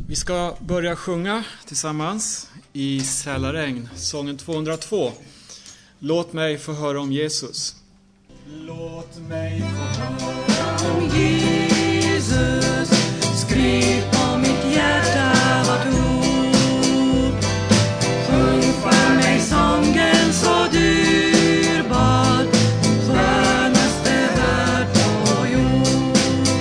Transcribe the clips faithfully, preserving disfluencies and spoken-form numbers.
Vi ska börja sjunga tillsammans i Sälaregn, sången tvåhundratvå. Låt mig få höra om Jesus. Låt mig få höra om Jesus. Skriv på mitt hjärta vart ord. Sjung för mig sången så dyrbar, skönaste värld på jord.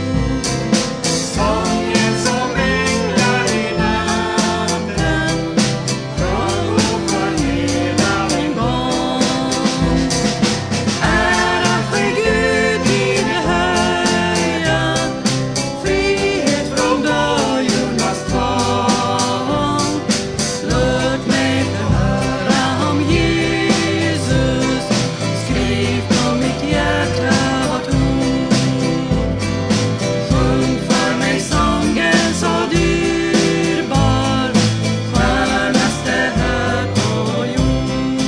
Sången som änglar i natten, sjung för hela min gång. Ära för Gud i det höja, frihet från böjornas tvång. Låt mig förhöra om Jesus, skriv på mitt hjärta vart ord. Sjung för mig sången så dyrbar, skönaste hörd på jord.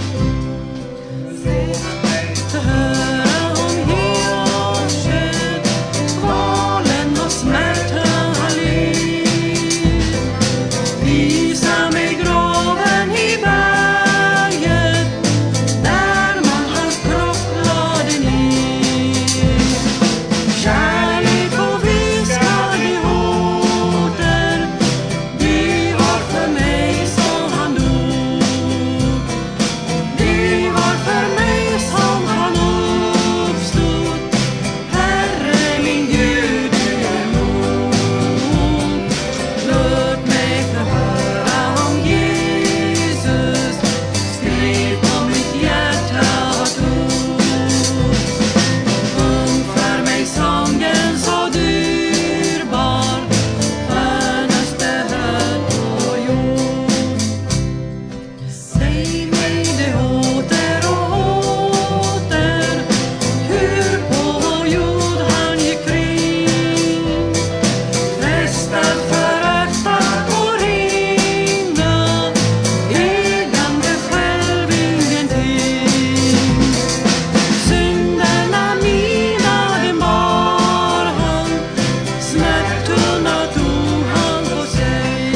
Låt mig förhöra om helgårdsköd, kvalen och smärtan har lid. Visa mig graven i berget, där man hans kropp lade ner. Kärlek och viskar i åter, det var för mig som han dog. Det var för mig som han uppstod. Herre min Gud, du är nog. Låt mig förhöra om Jesus, skriv på mitt hjärta vart ord. Sjung för mig sången så dyrbar, skönaste hörd på jord. Säg mig det åter och åter, hur på vår jord han gick kring. Frestad, föraktad och ringa, ägande själv ingenting. Synderna mina dem bar han, smärtorna tog han på sig.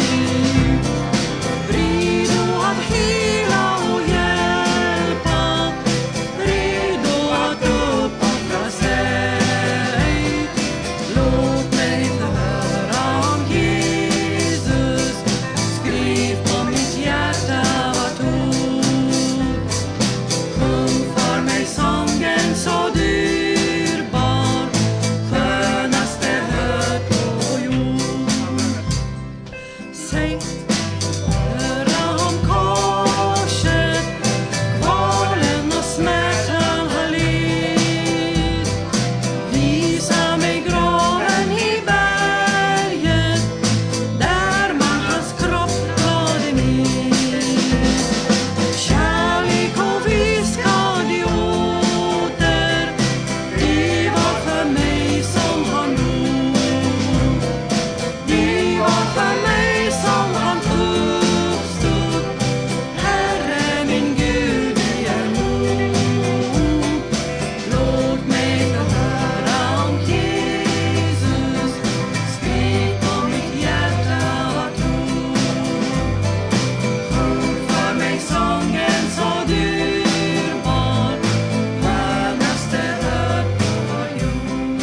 Redo att hela och hjälpa, redo att uppoffra sig. Låt mig förhöra om Jesus, skriv på mitt hjärta vart ord. Sjung för mig sången så dyrbar, skönaste hörd på jord. Säg, höra om korset, kvalen och smärtan har lid. Visa mig graven i berget, där man hans kropp lade ner. Kärlek och viskar i åter, det var för mig som han dog. Det var för mig som han uppstod. Herre min Gud, du är nog. Låt mig förhöra om Jesus, skriv på mitt hjärta vart ord. Sjung för mig sången så dyrbar, skönaste hörd på jord.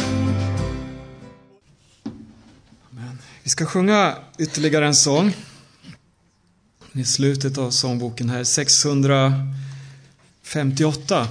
Amen. Vi ska sjunga ytterligare en sång i slutet av sångboken här, sexhundrafemtioåtta.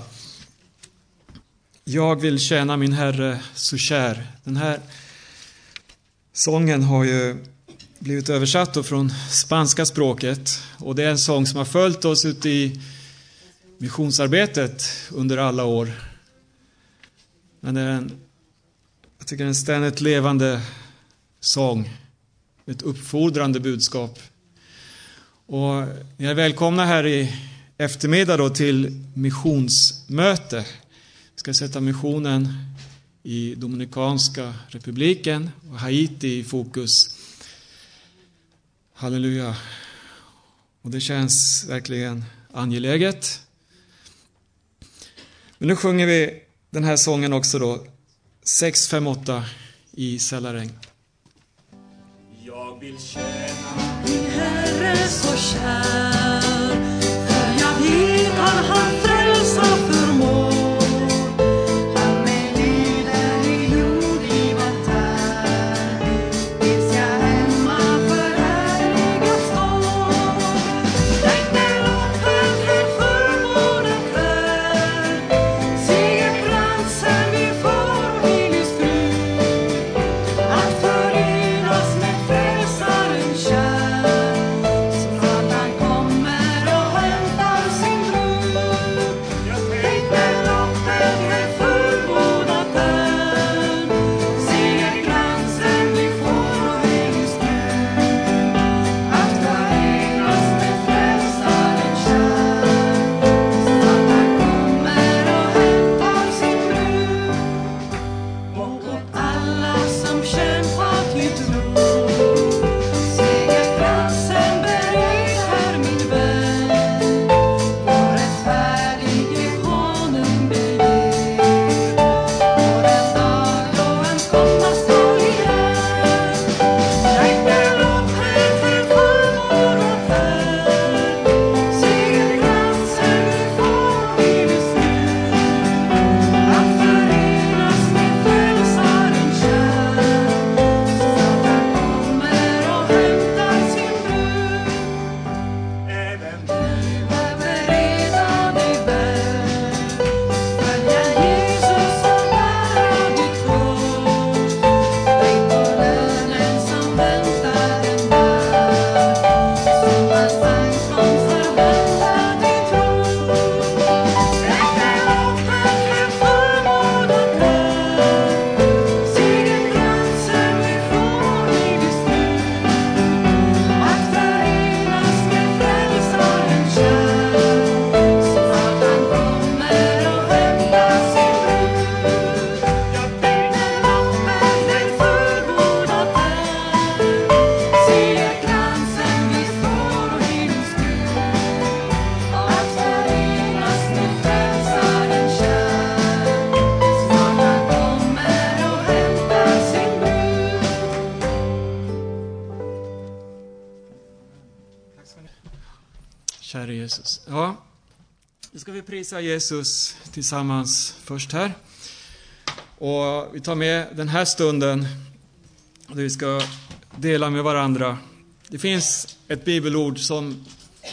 Jag vill tjäna min Herre så kär. Den här sången har ju blivit översatt då från spanska språket, och det är en sång som har följt oss ut i missionsarbetet under alla år. Men det är en, jag tycker det är en ständigt levande sång, ett uppfordrande budskap. Och ni är välkomna här i eftermiddag då till missionsmöte. Vi ska sätta missionen i Dominikanska republiken och Haiti i fokus. Halleluja. Och det känns verkligen angeläget. Men nu sjunger vi den här sången också då, sex fem åtta i Sälaregn. Jag vill tjäna min Herre så kär, för jag vet att han frälsa förmår. Han mig lyder i jordlivet här, tills jag hemma förhärligat står. Längre loppet här fullbordat kväll, segerkransen vi får Hilis fru, att förenas med frälsaren kär, snart han kommer och hämtar sin brud. Längre loppet här fullbordat är, segerkransen vi får Hilis fru, att förenas med frälsaren kär, snart han kommer och hämtar sin brud. Och åt alla som kämpat i tro, segerkransen bered här min vän, vår rättfärdige konung beger, på den dag då han komma skall igen. Längre loppet här fullbordat är, segerkransen vi får Hilis fru, att förenas med frälsaren kär, snart han kommer och hämtar sin brud. även Du behöver reda dig väl, följa Jesus och bära ditt kors. Tänk på lönen som väntar en där, som hans ankomst förväntar dig tro. Längre loppet här fullbordat är, segerkransen vi får Hilis fru, att förenas med frälsaren kär, snart han kommer och hämtar sin brud. Längre loppet här fullbordat är, segerkransen vi får Hilis fru, att förenas med frälsaren kär, snart han kommer och hämtar sin brud. Kära Jesus. Ja, nu ska vi prisa Jesus tillsammans först här. Och vi tar med den här stunden där vi ska dela med varandra. Det finns ett bibelord som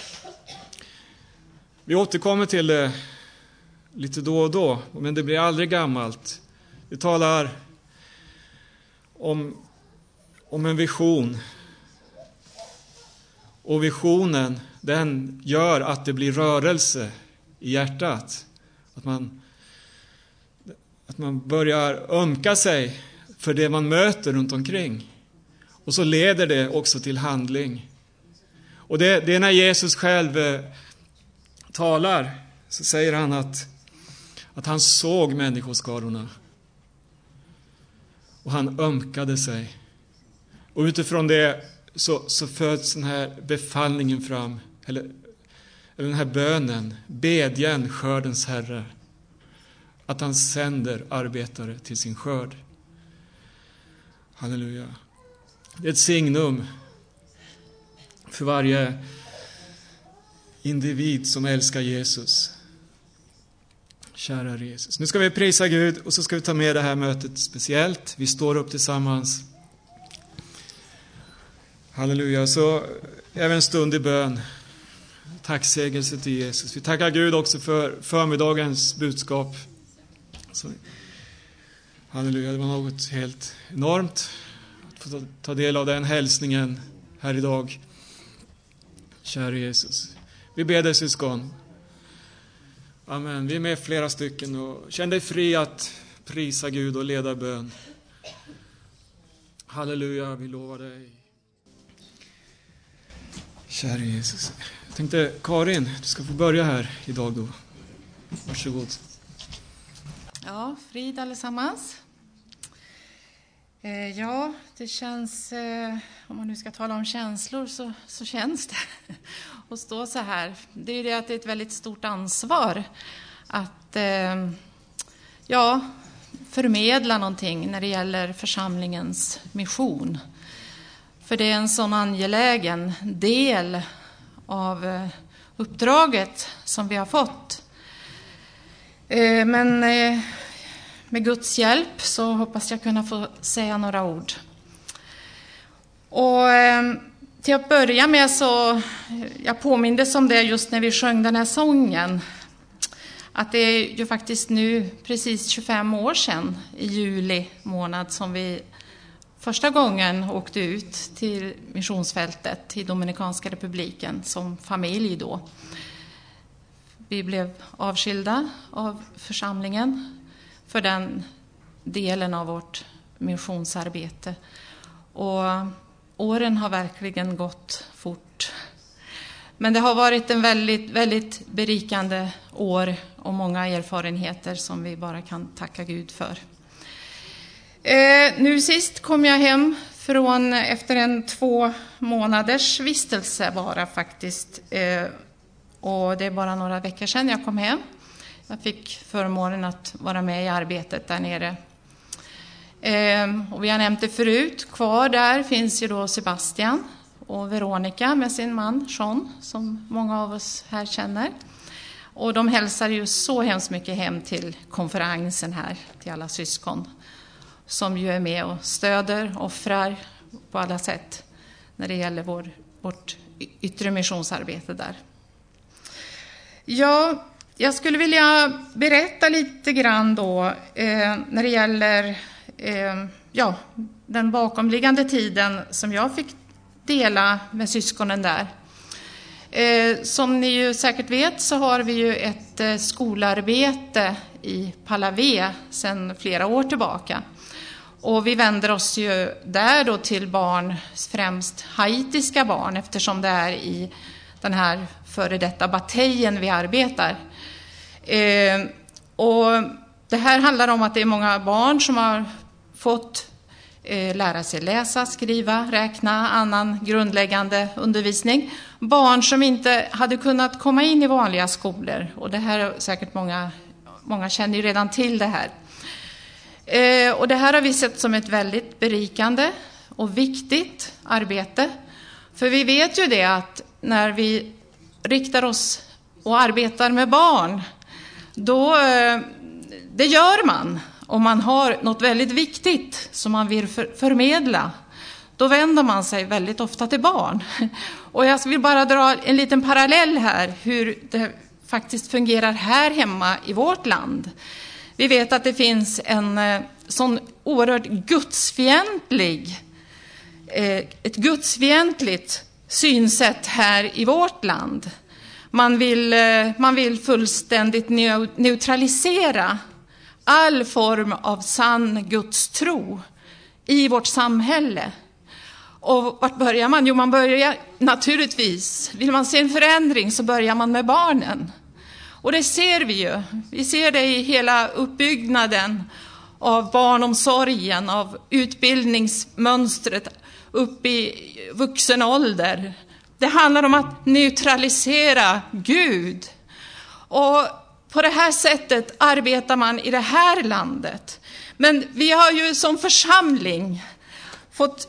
vi återkommer till det lite då och då, men det blir aldrig gammalt. Det talar om, om en vision. Och visionen, den gör att det blir rörelse i hjärtat. Att man, att man börjar ömka sig för det man möter runt omkring. Och så leder det också till handling. Och det, det är när Jesus själv eh, talar, så säger han att, att han såg människoskarorna. Och han ömkade sig. Och utifrån det så, så föds den här befallningen fram. Eller, eller den här bönen. Bedjen skördens Herre. Att han sänder arbetare till sin skörd. Halleluja. Det är ett signum för varje individ som älskar Jesus. Kära Jesus. Nu ska vi prisa Gud och så ska vi ta med det här mötet speciellt. Vi står upp tillsammans. Halleluja. Så även en stund i bön. Tacksägelse till Jesus. Vi tackar Gud också för förmiddagens budskap. Så, halleluja, det var något helt enormt att få ta del av den hälsningen här idag. Kära Jesus. Vi ber dig syskon. Amen. Vi är med flera stycken och känn dig fri att prisa Gud och leda bön. Halleluja, vi lovar dig. Kära Jesus. Jag tänkte, Karin, du ska få börja här idag då. Varsågod. Ja, frid allesammans. Eh, ja, det känns, eh, om man nu ska tala om känslor så, så känns det att stå så här. Det är ju det att det är ett väldigt stort ansvar att eh, ja, förmedla någonting när det gäller församlingens mission. För det är en sån angelägen del av uppdraget som vi har fått. Men med Guds hjälp så hoppas jag kunna få säga några ord. Och till att börja med så, jag påmindes om det just när vi sjöng den här sången. Att det är ju faktiskt nu precis tjugofem år sedan i juli månad som vi första gången åkte ut till missionsfältet i Dominikanska republiken som familj då. Vi blev avskilda av församlingen för den delen av vårt missionsarbete. Och åren har verkligen gått fort. Men det har varit en väldigt, väldigt berikande år och många erfarenheter som vi bara kan tacka Gud för. Eh, nu sist kom jag hem från efter en två månaders vistelse bara faktiskt. Eh, och det är bara några veckor sedan jag kom hem. Jag fick förmånen att vara med i arbetet där nere. Eh, och vi har nämnt det förut. Kvar där finns ju då Sebastian och Veronica med sin man Sean, som många av oss här känner. Och de hälsar ju så hemskt mycket hem till konferensen här, till alla syskon. Som ju är med och stöder, offrar på alla sätt när det gäller vår, vårt yttre missionsarbete där. Ja, jag skulle vilja berätta lite grann då eh, när det gäller eh, ja, den bakomliggande tiden som jag fick dela med syskonen där. Eh, som ni ju säkert vet så har vi ju ett eh, skolarbete i Palavé sedan flera år tillbaka. Och vi vänder oss ju där då till barn, främst haitiska barn, eftersom det är i den här före detta batejen vi arbetar. Eh, och det här handlar om att det är många barn som har fått eh, lära sig läsa, skriva, räkna, annan grundläggande undervisning. Barn som inte hade kunnat komma in i vanliga skolor. Och det här är säkert många, många känner ju redan till det här. Eh, och det här har vi sett som ett väldigt berikande och viktigt arbete. För vi vet ju det att när vi riktar oss och arbetar med barn, då eh, det gör man. Om man har något väldigt viktigt som man vill för, förmedla, då vänder man sig väldigt ofta till barn. Och jag vill bara dra en liten parallell här hur det faktiskt fungerar här hemma i vårt land. Vi vet att det finns en eh, sån oerhört gudsfientlig, eh, ett gudsfientligt synsätt här i vårt land. Man vill, eh, man vill fullständigt neu- neutralisera all form av sann gudstro i vårt samhälle. Och vart börjar man? Jo, man börjar naturligtvis, vill man se en förändring så börjar man med barnen. Och det ser vi ju. Vi ser det i hela uppbyggnaden av barnomsorgen, av utbildningsmönstret upp i vuxen ålder. Det handlar om att neutralisera Gud. Och på det här sättet arbetar man i det här landet. Men vi har ju som församling fått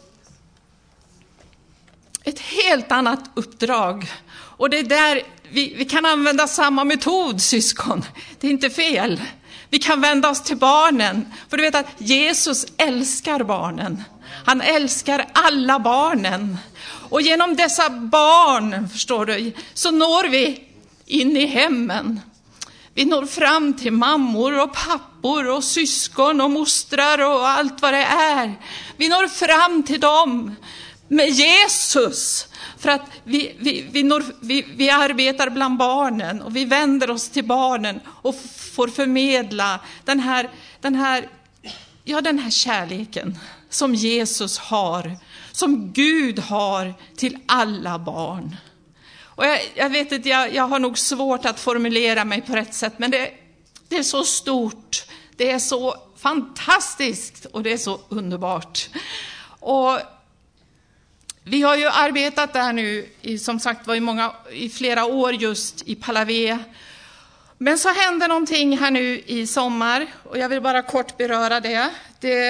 ett helt annat uppdrag. Och det är där vi, vi kan använda samma metod, syskon. Det är inte fel. Vi kan vända oss till barnen. För du vet att Jesus älskar barnen. Han älskar alla barnen. Och genom dessa barn, förstår du, så når vi in i hemmen. Vi når fram till mammor och pappor och syskon och mostrar och allt vad det är. Vi når fram till dem med Jesus. För att vi, vi, vi, når, vi, vi arbetar bland barnen och vi vänder oss till barnen och får förmedla den här, den här, ja, den här kärleken som Jesus har, som Gud har till alla barn. Och jag, jag vet inte, jag, jag har nog svårt att formulera mig på rätt sätt, men det, det är så stort, det är så fantastiskt och det är så underbart. Och vi har ju arbetat där nu, i, som sagt var i, många, i flera år just i Palavé. Men så hände någonting här nu i sommar och jag vill bara kort beröra det. Det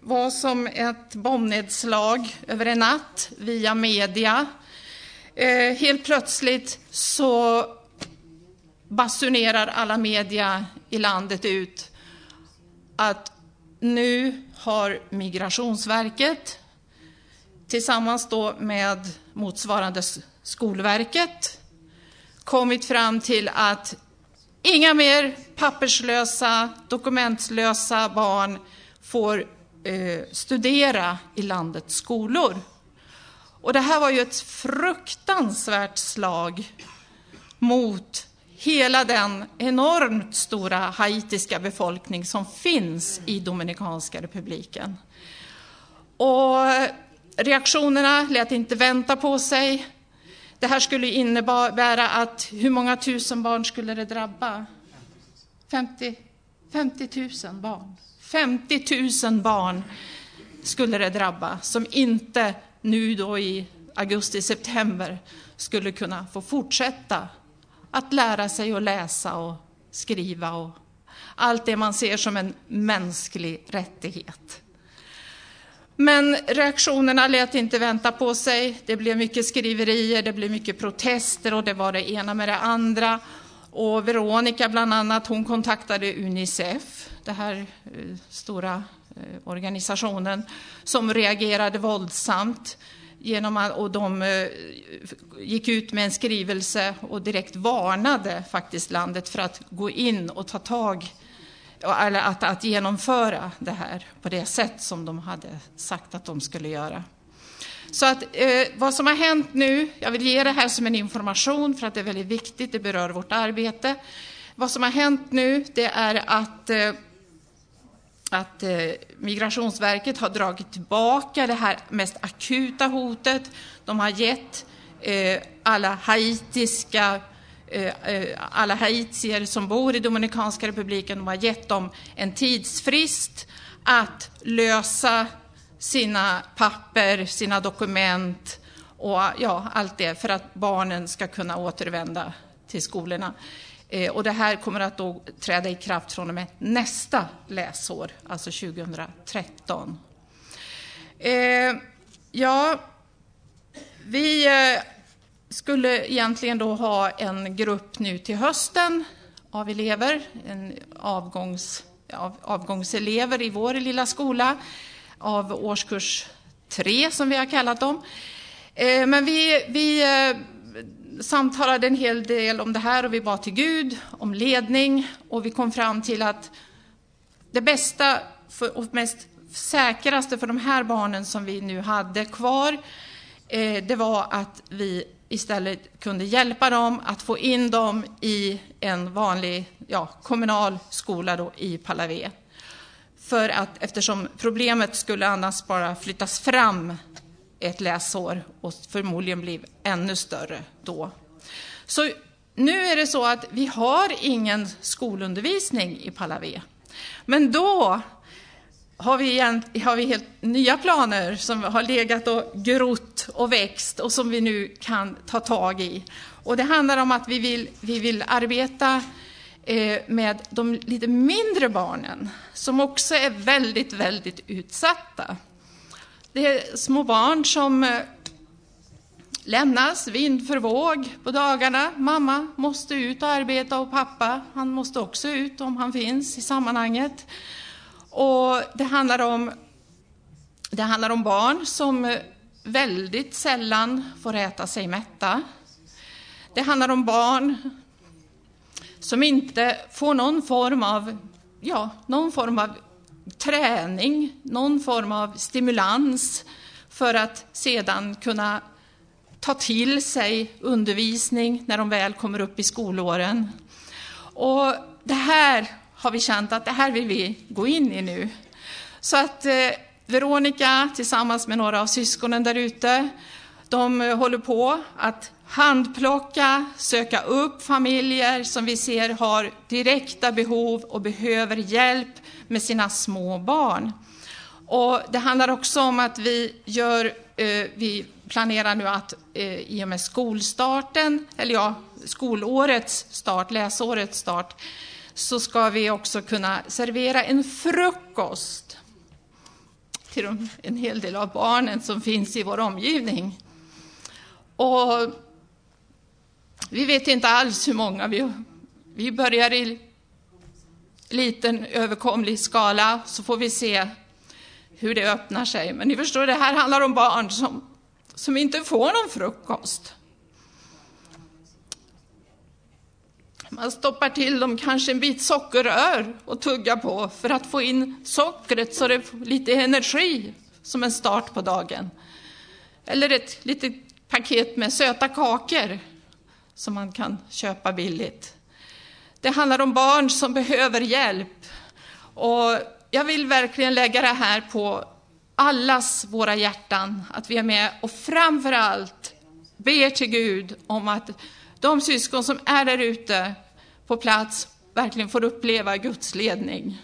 var som ett bombnedslag över en natt via media. Eh, helt plötsligt så basunerar alla media i landet ut att nu har Migrationsverket tillsammans då med motsvarande Skolverket kommit fram till att inga mer papperslösa, dokumentlösa barn får eh, studera i landets skolor. Och det här var ju ett fruktansvärt slag mot hela den enormt stora haitiska befolkning som finns i Dominikanska republiken. Och reaktionerna lät inte vänta på sig. Det här skulle innebära att hur många tusen barn skulle det drabba? femtio tusen barn. femtio tusen barn skulle det drabba som inte nu då i augusti-september skulle kunna få fortsätta att lära sig att läsa och skriva och allt det man ser som en mänsklig rättighet. Men reaktionerna lät inte vänta på sig. Det blev mycket skriverier, det blev mycket protester och det var det ena med det andra. Och Veronica bland annat, hon kontaktade Unicef, den här eh, stora eh, organisationen som reagerade våldsamt genom att, och de eh, gick ut med en skrivelse och direkt varnade faktiskt landet för att gå in och ta tag eller att, att genomföra det här på det sätt som de hade sagt att de skulle göra. Så att eh, vad som har hänt nu, jag vill ge det här som en information för att det är väldigt viktigt, det berör vårt arbete. Vad som har hänt nu, det är att, eh, att eh, Migrationsverket har dragit tillbaka det här mest akuta hotet. De har gett eh, alla haitiska alla haitier som bor i Dominikanska republiken, de har gett dem en tidsfrist att lösa sina papper, sina dokument och ja, allt det för att barnen ska kunna återvända till skolorna. Och det här kommer att då träda i kraft från och med nästa läsår, alltså tjugohundratretton. Eh, ja, vi skulle egentligen då ha en grupp nu till hösten av elever, en avgångs, av, avgångselever i vår lilla skola av årskurs tre som vi har kallat dem. Eh, men vi, vi eh, samtalade en hel del om det här och vi bad till Gud om ledning och vi kom fram till att det bästa för, och mest säkraste för de här barnen som vi nu hade kvar eh, det var att vi istället kunde hjälpa dem att få in dem i en vanlig ja, kommunal skola då i Palavé. För att eftersom problemet skulle annars bara flyttas fram ett läsår och förmodligen bli ännu större då. Så nu är det så att vi har ingen skolundervisning i Palavé. Men då har vi, har vi helt nya planer som har legat och grott och växt och som vi nu kan ta tag i. Och det handlar om att vi vill, vi vill arbeta eh, med de lite mindre barnen som också är väldigt, väldigt utsatta. Det är små barn som eh, lämnas vind för våg på dagarna. Mamma måste ut och arbeta och pappa, han måste också ut om han finns i sammanhanget. Och det handlar om, det handlar om barn som väldigt sällan får äta sig mätta. Det handlar om barn som inte får någon form av, ja, någon form av träning, någon form av stimulans för att sedan kunna ta till sig undervisning när de väl kommer upp i skolåren. Och det här har vi känt att det här vill vi gå in i nu. Så att eh, Veronica tillsammans med några av syskonen där ute, de eh, håller på att handplocka, söka upp familjer som vi ser har direkta behov och behöver hjälp med sina små barn. Och det handlar också om att vi gör, eh, vi planerar nu att eh, i och med skolstarten, eller ja, skolårets start, läsårets start, så ska vi också kunna servera en frukost till de, en hel del av barnen som finns i vår omgivning. Och vi vet inte alls hur många. Vi, vi börjar i liten överkomlig skala, så får vi se hur det öppnar sig. Men ni förstår, det här handlar om barn som, som inte får någon frukost. Man stoppar till dem kanske en bit sockerrör och tuggar på för att få in sockret så det får lite energi som en start på dagen. Eller ett litet paket med söta kakor som man kan köpa billigt. Det handlar om barn som behöver hjälp. Och jag vill verkligen lägga det här på allas våra hjärtan. Att vi är med och framförallt ber till Gud om att de syskon som är där ute på plats verkligen får uppleva Guds ledning.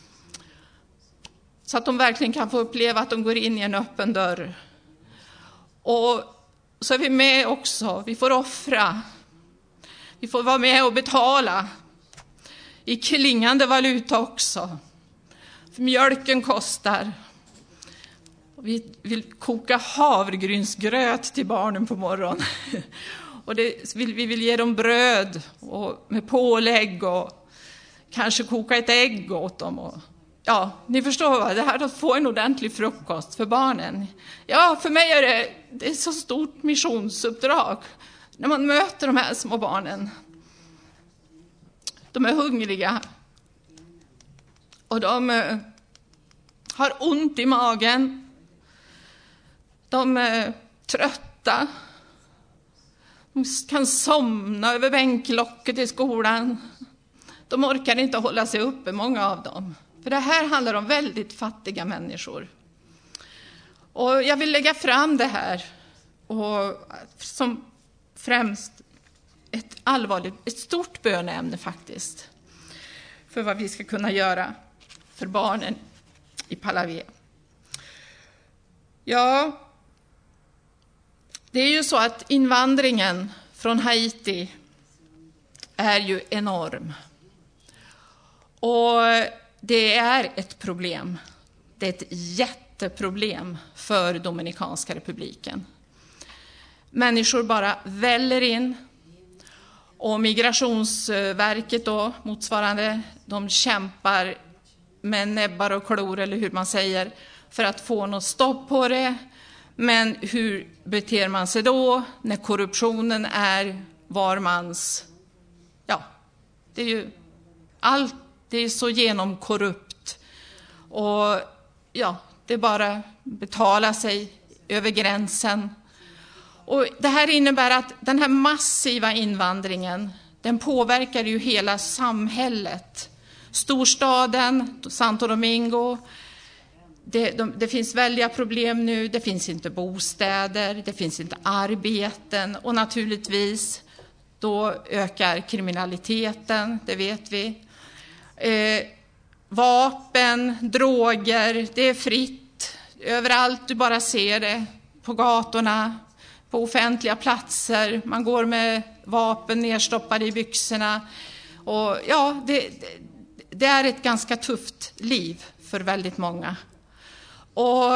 Så att de verkligen kan få uppleva att de går in i en öppen dörr. Och så är vi med också. Vi får offra. Vi får vara med och betala. I klingande valuta också. För mjölken kostar. Och vi vill koka havregrynsgröt till barnen på morgonen. Och det vill, vi vill ge dem bröd och med pålägg och kanske koka ett ägg åt dem. Och, ja, ni förstår vad det här att få en ordentlig frukost för barnen. Ja, för mig är det, det är så stort missionsuppdrag när man möter de här små barnen. De är hungriga och de eh, har ont i magen. De är trötta. De kan somna över bänklocket i skolan. De orkar inte hålla sig uppe, många av dem. För det här handlar om väldigt fattiga människor. Och jag vill lägga fram det här och som främst ett allvarligt, ett stort böneämne faktiskt. För vad vi ska kunna göra för barnen i Pallavé. Ja, det är ju så att invandringen från Haiti är ju enorm. Och det är ett problem. Det är ett jätteproblem för Dominikanska republiken. Människor bara väller in. Och Migrationsverket då, motsvarande, de kämpar med näbbar och klor, eller hur man säger, för att få något stopp på det. Men hur beter man sig då när korruptionen är var mans? Ja, det är ju allt, det är så genomkorrupt. Och ja, det är bara betala sig över gränsen. Och det här innebär att den här massiva invandringen, den påverkar ju hela samhället. Storstaden, Santo Domingo, det, de, det finns väldiga problem nu. Det finns inte bostäder, det finns inte arbeten. Och naturligtvis, då ökar kriminaliteten, det vet vi. Eh, vapen, droger, det är fritt. Överallt du bara ser det, på gatorna, på offentliga platser. Man går med vapen nedstoppade i byxorna. Och ja, det, det, det är ett ganska tufft liv för väldigt många. Och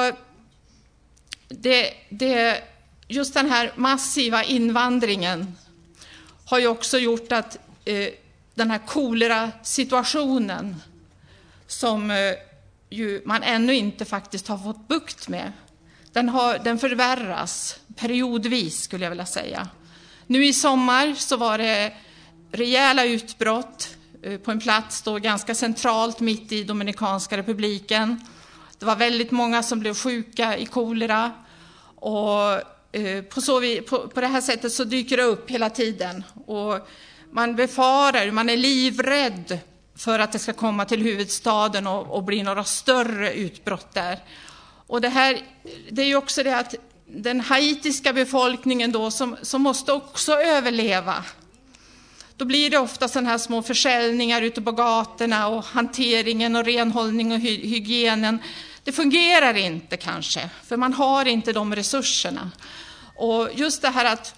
det, det, just den här massiva invandringen har ju också gjort att eh, den här kolera-situationen som eh, ju man ännu inte faktiskt har fått bukt med, den, har, den förvärras periodvis, skulle jag vilja säga. Nu i sommar så var det rejäla utbrott eh, på en plats då ganska centralt mitt i Dominikanska republiken. Det var väldigt många som blev sjuka i kolera. Och eh, på, så vi, på, på det här sättet så dyker det upp hela tiden. Och man befarar, man är livrädd för att det ska komma till huvudstaden och, och bli några större utbrott där. Och det här, det är ju också det att den haitiska befolkningen då som, som måste också överleva. Då blir det ofta sådana här små försäljningar ute på gatorna och hanteringen och renhållning och hy- hygienen. Det fungerar inte kanske, för man har inte de resurserna. Och just det här att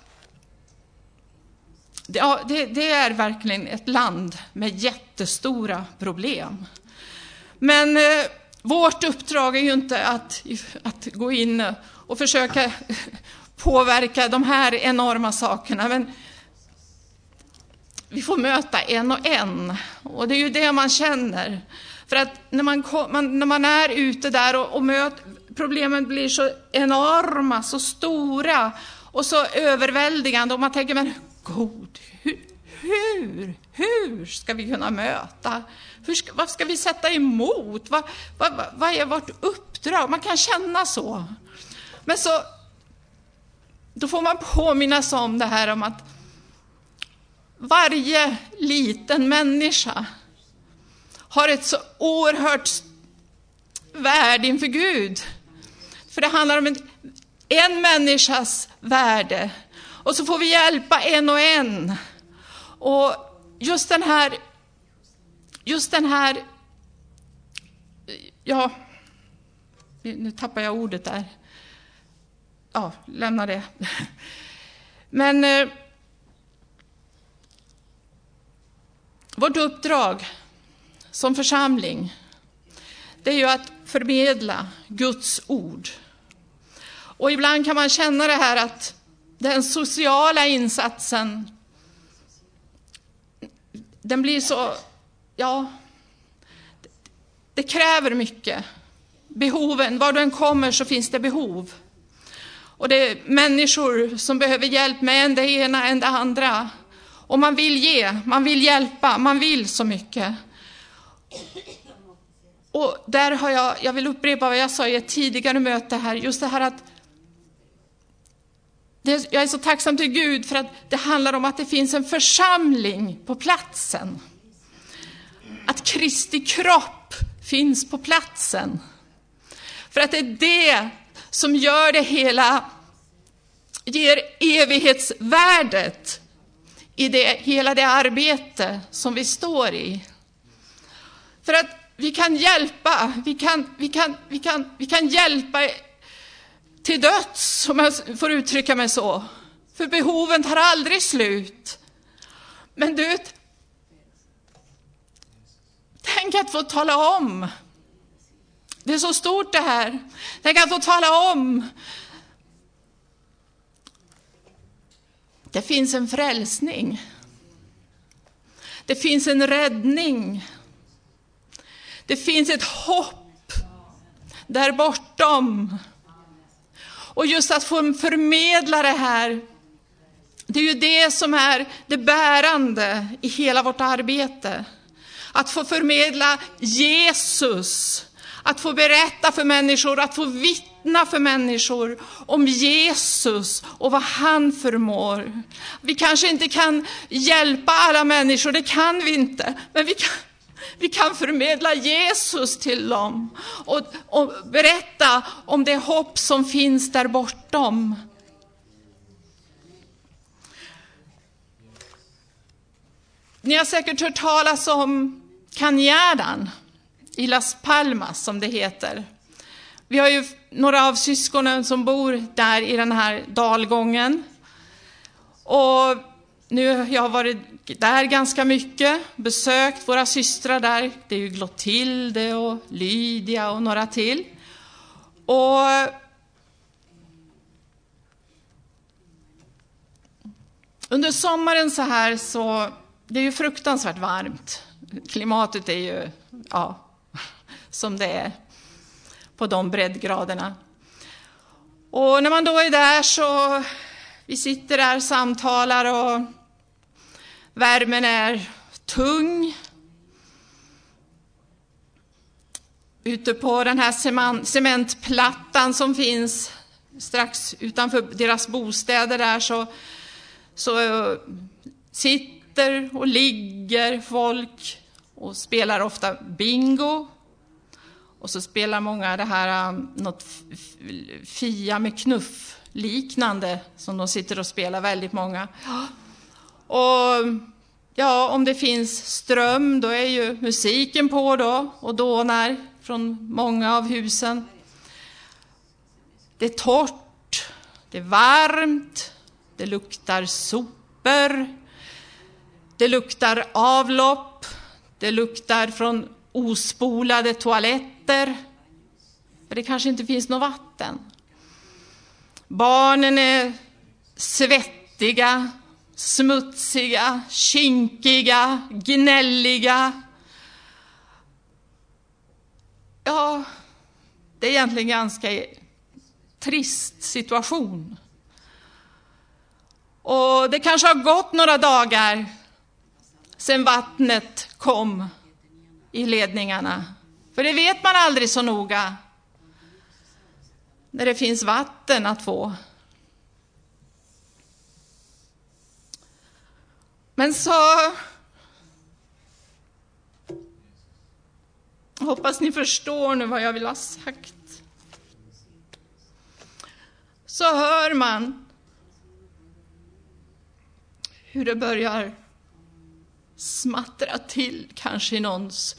ja, det, det är verkligen ett land med jättestora problem. Men eh, vårt uppdrag är ju inte att, att gå in och försöka påverka de här enorma sakerna, men vi får möta en och en, och det är ju det man känner. För att när man, man, när man är ute där och, och möter, problemen blir så enorma, så stora och så överväldigande, och man tänker, men god, hur, hur, hur ska vi kunna möta? Hur ska, vad ska vi sätta emot? Vad, vad, vad är vårt uppdrag? Man kan känna så. Men så, då får man påminnas om det här om att varje liten människa har ett så oerhört värde inför Gud. För det handlar om en, en människas värde. Och så får vi hjälpa en och en. Och just den här, just den här, ja, nu tappar jag ordet där. Ja, lämna det. Men eh, vårt uppdrag som församling, det är ju att förmedla Guds ord. Och ibland kan man känna det här att den sociala insatsen, den blir så, ja, det kräver mycket. Behoven, var du än kommer så finns det behov. Och det är människor som behöver hjälp med en det ena än det andra. Och man vill ge, man vill hjälpa, man vill så mycket. Och där har jag, jag vill upprepa vad jag sa i ett tidigare möte här, just det här att det, jag är så tacksam till Gud för att det handlar om att det finns en församling på platsen. Att Kristi kropp finns på platsen. För att det är det som gör det hela, ger evighetsvärdet i det, hela det arbete som vi står i. För att vi kan hjälpa, vi kan, vi kan, vi kan, vi kan hjälpa till döds, om jag får uttrycka mig så. För behoven tar aldrig slut. Men du, tänk att få tala om. Det är så stort det här. Tänk att få tala om. Det finns en frälsning. Det finns en räddning. Det finns ett hopp där bortom. Och just att få förmedla det här, det är ju det som är det bärande i hela vårt arbete. Att få förmedla Jesus. Att få berätta för människor, att få vittna för människor om Jesus och vad han förmår. Vi kanske inte kan hjälpa alla människor, det kan vi inte. Men vi kan, vi kan förmedla Jesus till dem och, och berätta om det hopp som finns där bortom. Ni har säkert hört talas om Cañadan i Las Palmas, som det heter. Vi har ju några av syskonen som bor där i den här dalgången. Och nu jag har varit där ganska mycket, besökt våra systrar där. Det är ju Glotilde och Lydia och några till. Och under sommaren så här så, det är ju fruktansvärt varmt. Klimatet är ju, ja, som det är på de breddgraderna. Och när man då är där så, vi sitter där, samtalar och värmen är tung. Ute på den här cementplattan som finns strax utanför deras bostäder där så, så sitter och ligger folk och spelar ofta bingo. Och så spelar många det här något fia med knuff liknande som de sitter och spelar, väldigt många. Och ja, om det finns ström då är ju musiken på då och dånar från många av husen. Det är torrt, det är varmt, det luktar sopor, det luktar avlopp, det luktar från ospolade toaletter. För det kanske inte finns något vatten. Barnen är svettiga, smutsiga, kinkiga, gnälliga. Ja, det är egentligen ganska trist situation. Och det kanske har gått några dagar sedan vattnet kom i ledningarna. För det vet man aldrig så noga när det finns vatten att få. Men så hoppas ni förstår nu vad jag vill ha sagt. Så hör man hur det börjar smattra till, kanske i någons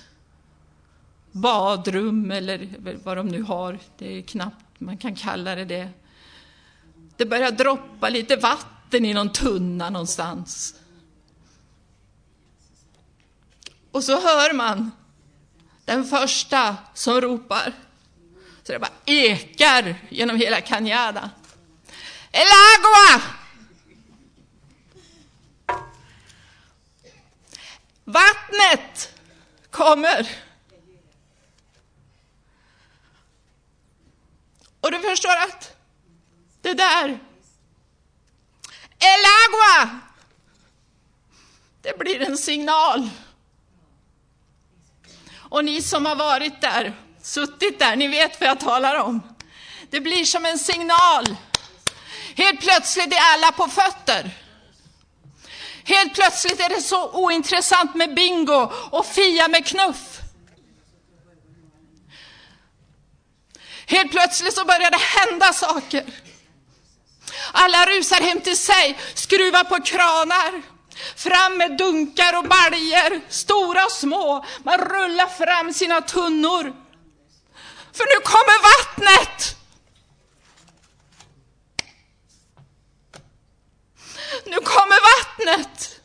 badrum eller vad de nu har. Det är knappt man kan kalla det det. Det börjar droppa lite vatten i någon tunna någonstans. Och så hör man den första som ropar. Så det bara ekar genom hela Cañada. El agua! Vattnet kommer. Och du förstår att det där El agua, det blir en signal. Och ni som har varit där, suttit där, ni vet vad jag talar om. Det blir som en signal. Helt plötsligt är alla på fötter. Helt plötsligt är det så ointressant med bingo och fia med knuff. Helt plötsligt så börjar det hända saker. Alla rusar hem till sig, skruvar på kranar. Fram med dunkar och baljer, stora och små. Man rullar fram sina tunnor. För nu kommer vattnet. Nu kommer vattnet.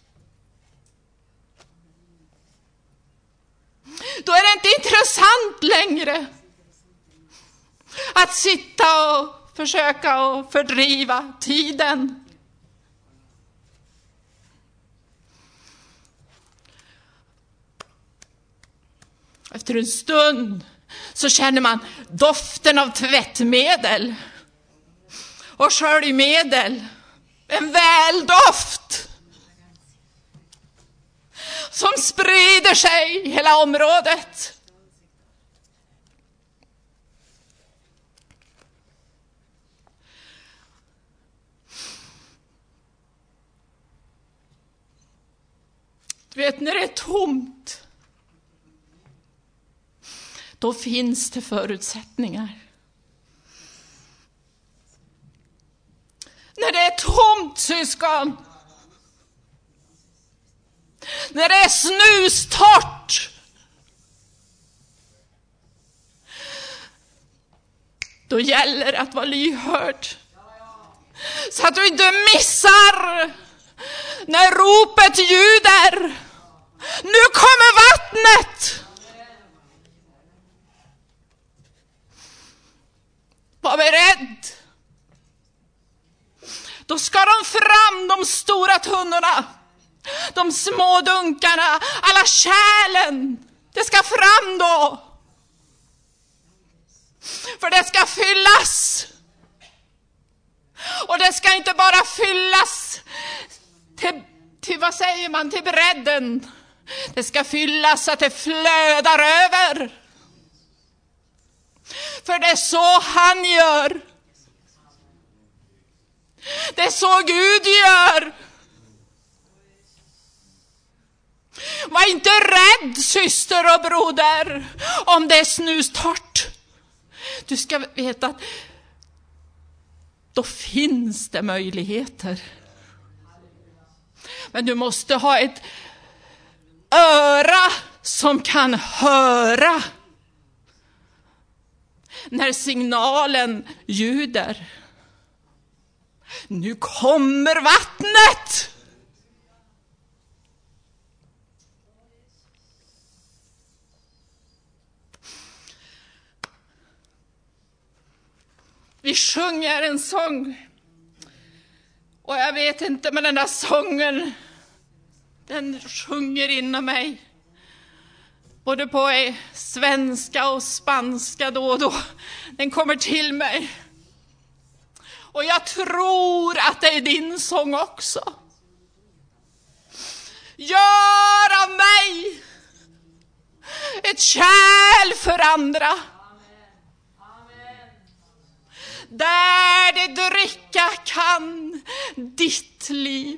Då är det inte intressant längre att sitta och försöka och fördriva tiden. Efter en stund så känner man doften av tvättmedel och sköljmedel. En väldoft som sprider sig i hela området. Du vet, när det är tomt, då finns det förutsättningar. När det är tomt, syskon, när det är snustort, då gäller det att vara lyhörd. Så att du inte missar när ropet ljuder. Nu kommer vattnet. Var beredd. Då ska de fram, de stora tunnorna, de små dunkarna, alla kärlen. Det ska fram då. För det ska fyllas. Och det ska inte bara fyllas till, till vad säger man, till bredden. Det ska fyllas så att det flödar över. För det är så han gör. Det är så Gud gör. Var inte rädd, syster och broder, om det är snustort. Du ska veta att då finns det möjligheter. Men du måste ha ett öra som kan höra när signalen ljuder. Nu kommer vattnet. vi sjunger en sång. Och jag vet inte, men den där sången, den sjunger inom mig. Både på svenska och spanska då och då. Den kommer till mig. Och jag tror att det är din sång också. Gör av mig ett kärl för andra. Där det dricka kan ditt liv.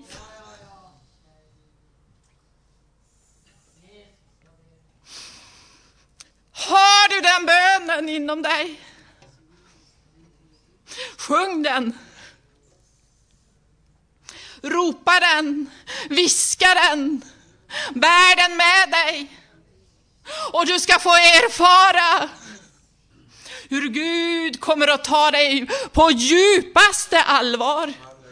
Har du den bönen inom dig? Sjung den. Ropa den. Viska den. Bär den med dig. Och du ska få erfara hur Gud kommer att ta dig på djupaste allvar.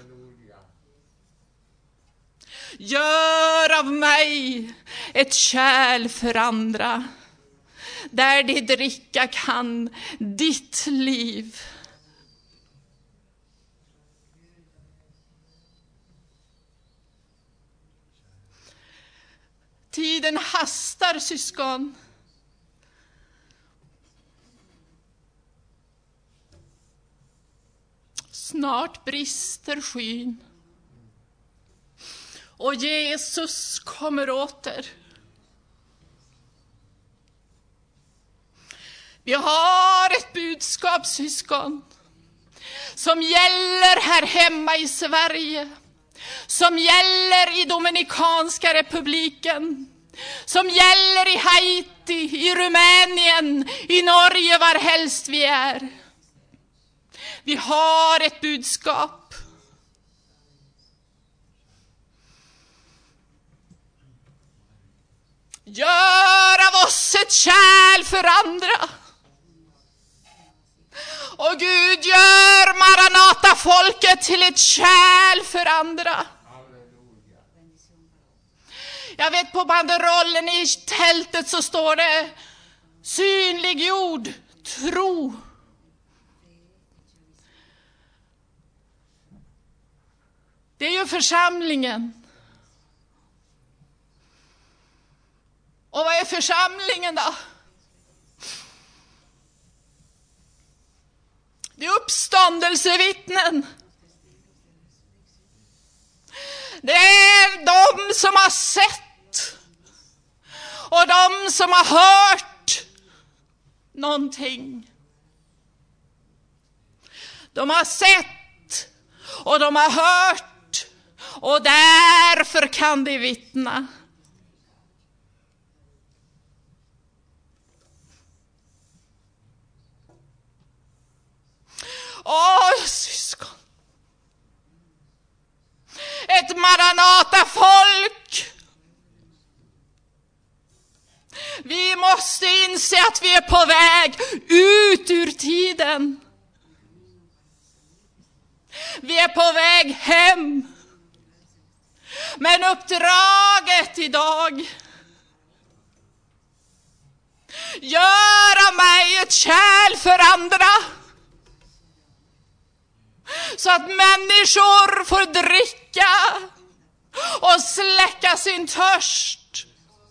Gör av mig ett kärl för andra. Där det dricka kan ditt liv. Tiden hastar, syskon. Snart brister skyn. Och Jesus kommer åter. Vi har ett budskap, syskon, som gäller här hemma i Sverige, som gäller i Dominikanska republiken, som gäller i Haiti, i Rumänien, i Norge, var helst vi är. Vi har ett budskap. Gör av oss ett kärl för andra. Och Gud, gör Maranata-folket till ett kärl för andra. Jag vet, på banderollen i tältet så står det synliggjord tro. Det är ju församlingen. Och vad är församlingen då? Det är uppståndelsevittnen. Det är de som har sett och de som har hört någonting. De har sett och de har hört, och därför kan de vittna. Åh, syskon. Ett Maranata-folk. Vi måste inse att vi är på väg ut ur tiden. Vi är på väg hem. Men uppdraget idag: gör av mig ett kärl för andra. Så att människor får dricka och släcka sin törst.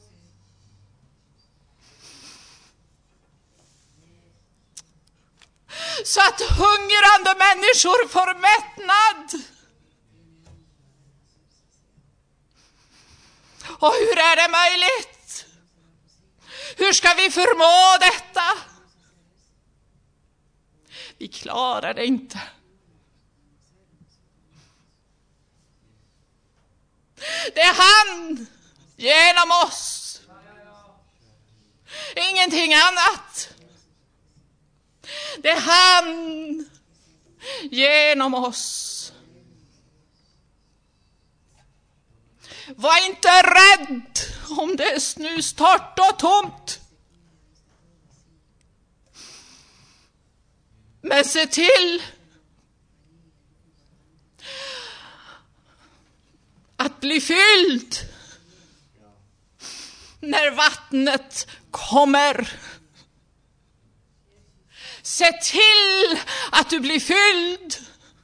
Så att hungrande människor får mättnad. Och hur är det möjligt? Hur ska vi förmå detta? Vi klarar det inte. Det är han genom oss. Ingenting annat. Det är han genom oss. Var inte rädd om det är snustort och tomt. Men se till att bli fylld när vattnet kommer. Se till att du blir fylld.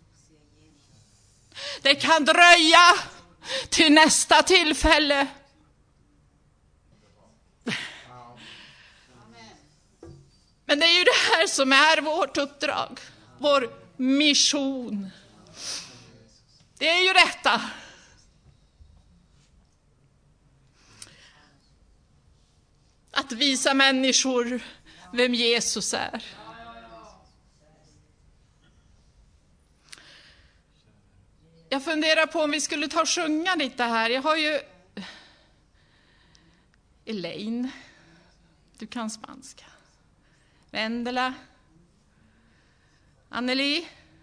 Det kan dröja till nästa tillfälle. Men det är ju det här som är vårt uppdrag. Vår mission. Det är ju detta. Att visa människor vem Jesus är. Jag funderar på om vi skulle ta och sjunga lite här. Jag har ju Elaine. Du kan spanska. Vendela. Anneli.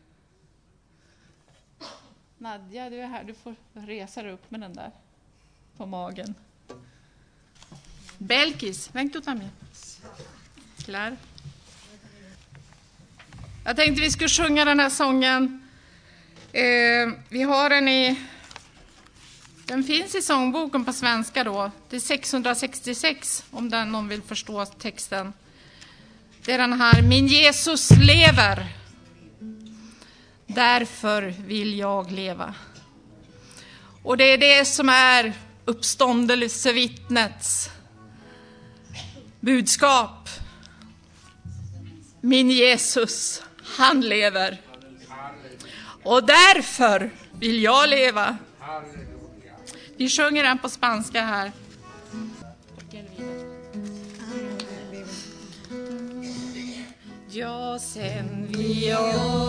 Nadja, du är här. Du får resa dig upp med den där på magen. Belkis, vem du tar med? Klar. Jag tänkte vi skulle sjunga den här sången. Eh, vi har den i... Den finns i sångboken på svenska då. Det är sexhundrasextiosex om den någon vill förstå texten. Det är den här: Min Jesus lever. Därför vill jag leva. Och det är det som är uppståndelsevittnets budskap. Min Jesus, han lever. Och därför vill jag leva. Vi sjunger den på spanska här. Yo envío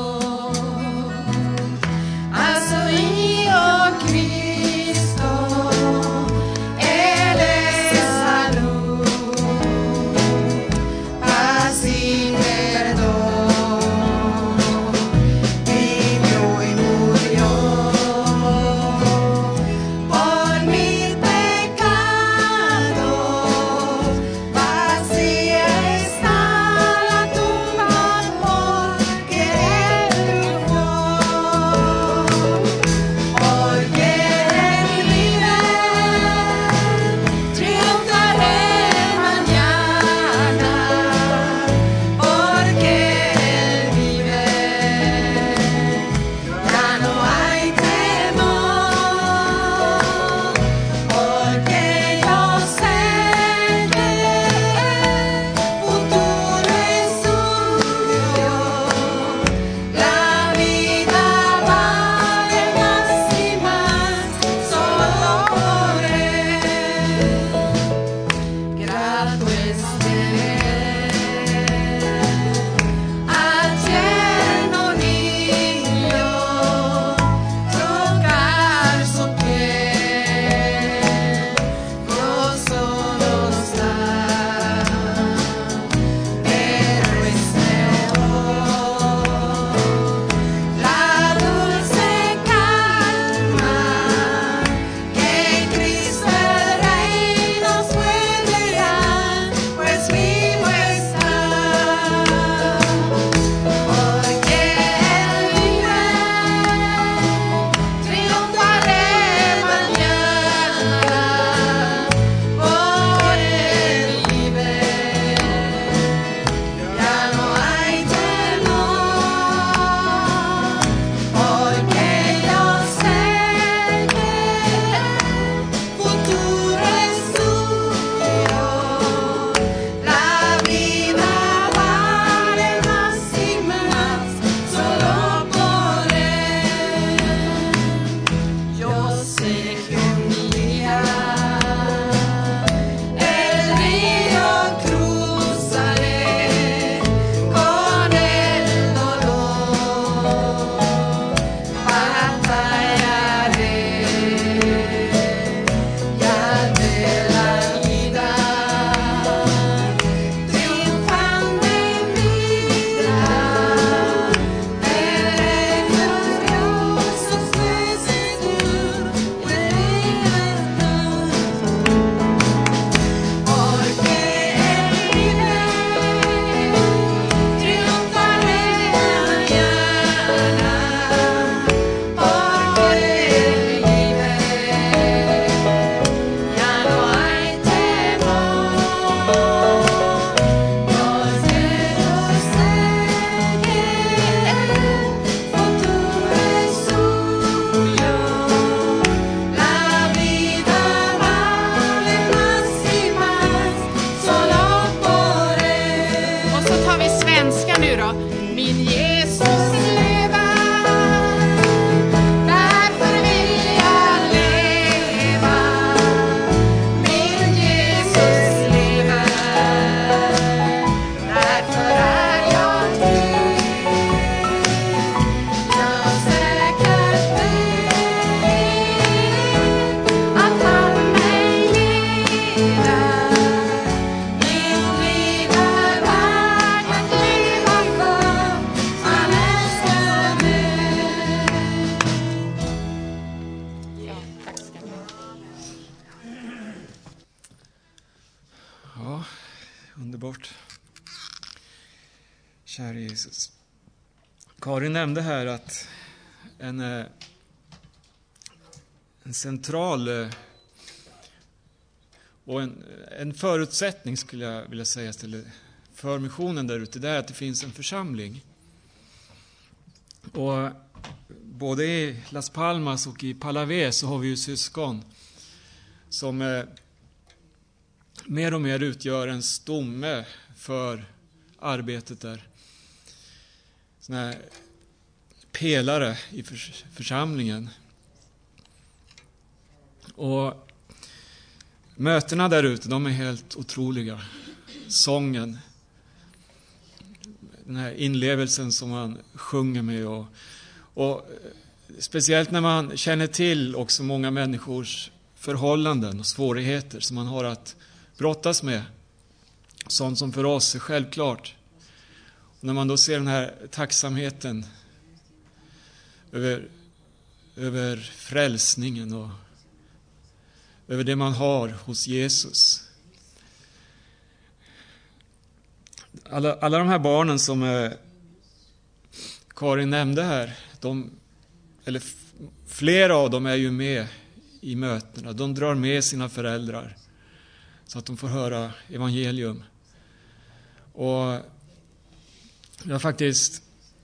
a su Hijo Cristo, Él es salud, paz y perdón, vivió y murió por mis pecados, vacía está la tumba porque Él triunfó. bort. Kära Jesus. Karin nämnde här att en, en central och en, en förutsättning skulle jag vilja säga till för missionen där ute, det är att det finns en församling. Och både i Las Palmas och i Palavés så har vi ju syskon som eh, mer och mer utgör en stomme för arbetet där. Såna här pelare i förs- församlingen. Och mötena där ute, de är helt otroliga. Sången, den här inlevelsen som man sjunger med och, och speciellt när man känner till också många människors förhållanden och svårigheter som man har att brottas med. Sånt som för oss är självklart. Och när man då ser den här tacksamheten över, över frälsningen och över det man har hos Jesus. Alla, alla de här barnen som eh, Karin nämnde här, de, eller f- flera av dem är ju med i mötena. De drar med sina föräldrar så att de får höra evangelium. Och det är faktiskt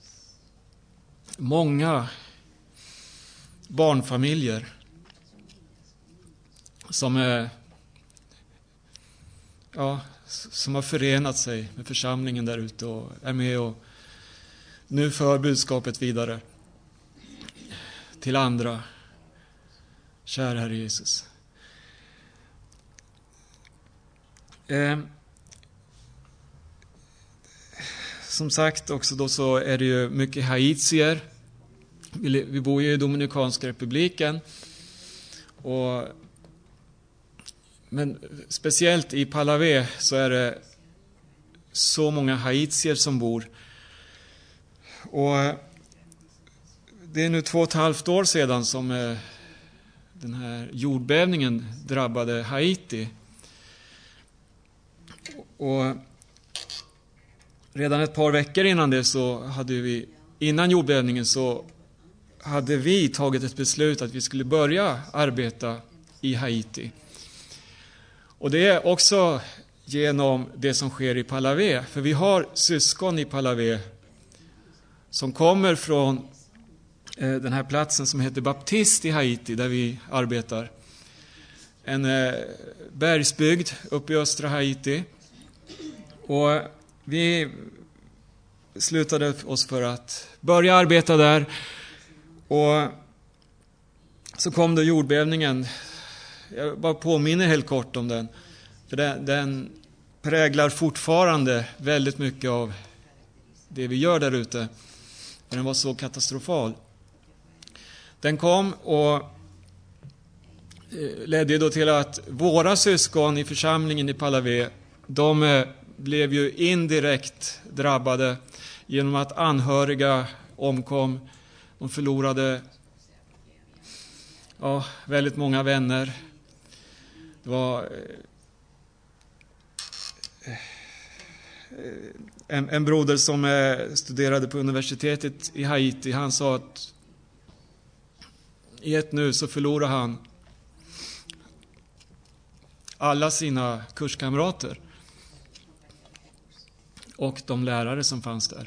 många barnfamiljer som är, ja, som har förenat sig med församlingen där ute och är med och nu för budskapet vidare till andra. Kära Herre Jesus. Eh, som sagt också då så är det ju mycket haitier. Vi, vi bor ju i Dominikanska republiken och men speciellt i Palavés så är det så många haitier som bor. Och det är nu två och ett halvt år sedan som den här jordbävningen drabbade Haiti. Och redan ett par veckor innan det så hade vi, innan jordbävningen så hade vi tagit ett beslut att vi skulle börja arbeta i Haiti. Och det är också genom det som sker i Palavés. För vi har syskon i Palavés som kommer från eh, den här platsen som heter Baptist i Haiti där vi arbetar. En eh, bergsbygd uppe i östra Haiti. Och vi slutade oss för att börja arbeta där. Och så kom då jordbävningen. Jag bara påminner helt kort om den. För den, den präglar fortfarande väldigt mycket av det vi gör där ute. För den var så katastrofal. Den kom och ledde då till att våra syskon i församlingen i Palavés, de blev ju indirekt drabbade genom att anhöriga omkom. De förlorade ja, väldigt många vänner. Det var en, en broder som studerade på universitetet i Haiti. Han sa att i ett nu så förlorar han alla sina kurskamrater och de lärare som fanns där.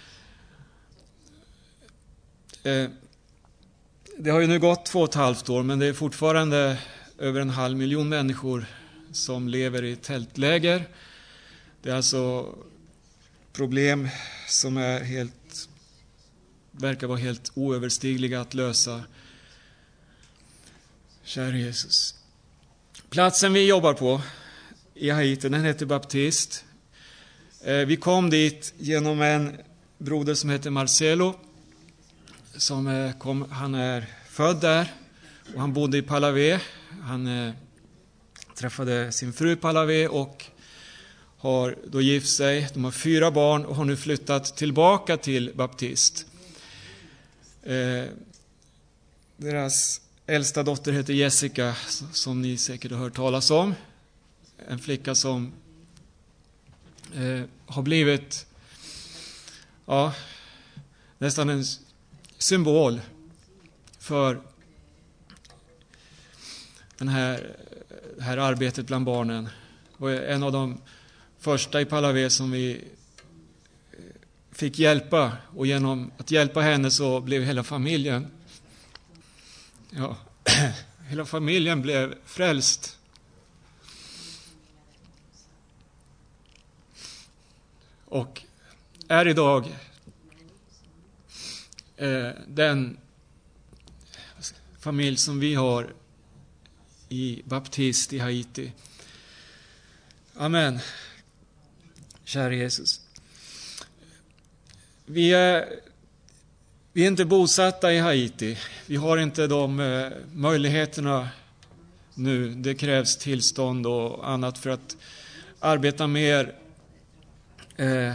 Det har ju nu gått två och ett halvt år, men det är fortfarande över en halv miljon människor som lever i tältläger. Det är alltså problem som är helt, verkar vara helt oöverstigliga att lösa. Kära Jesus. Platsen vi jobbar på i Haiti, den heter Baptist. Vi kom dit genom en broder som heter Marcelo. Som kom, han är född där och han bodde i Palavés. Han eh, träffade sin fru i Palavés och har då gift sig. De har fyra barn och har nu flyttat tillbaka till Baptist. Eh, deras äldsta dotter heter Jessica, som ni säkert har hört talas om. En flicka som eh, har blivit ja, nästan en symbol för den här, det här arbetet bland barnen. Och en av de första i Pallavé som vi fick hjälpa, och genom att hjälpa henne så blev hela familjen ja, hela familjen blev frälst. Och är idag eh, den familj som vi har i baptist i Haiti. Amen. Kära Jesus. Vi är, vi är inte bosatta i Haiti. Vi har inte de eh, möjligheterna nu. Det krävs tillstånd och annat för att arbeta mer eh,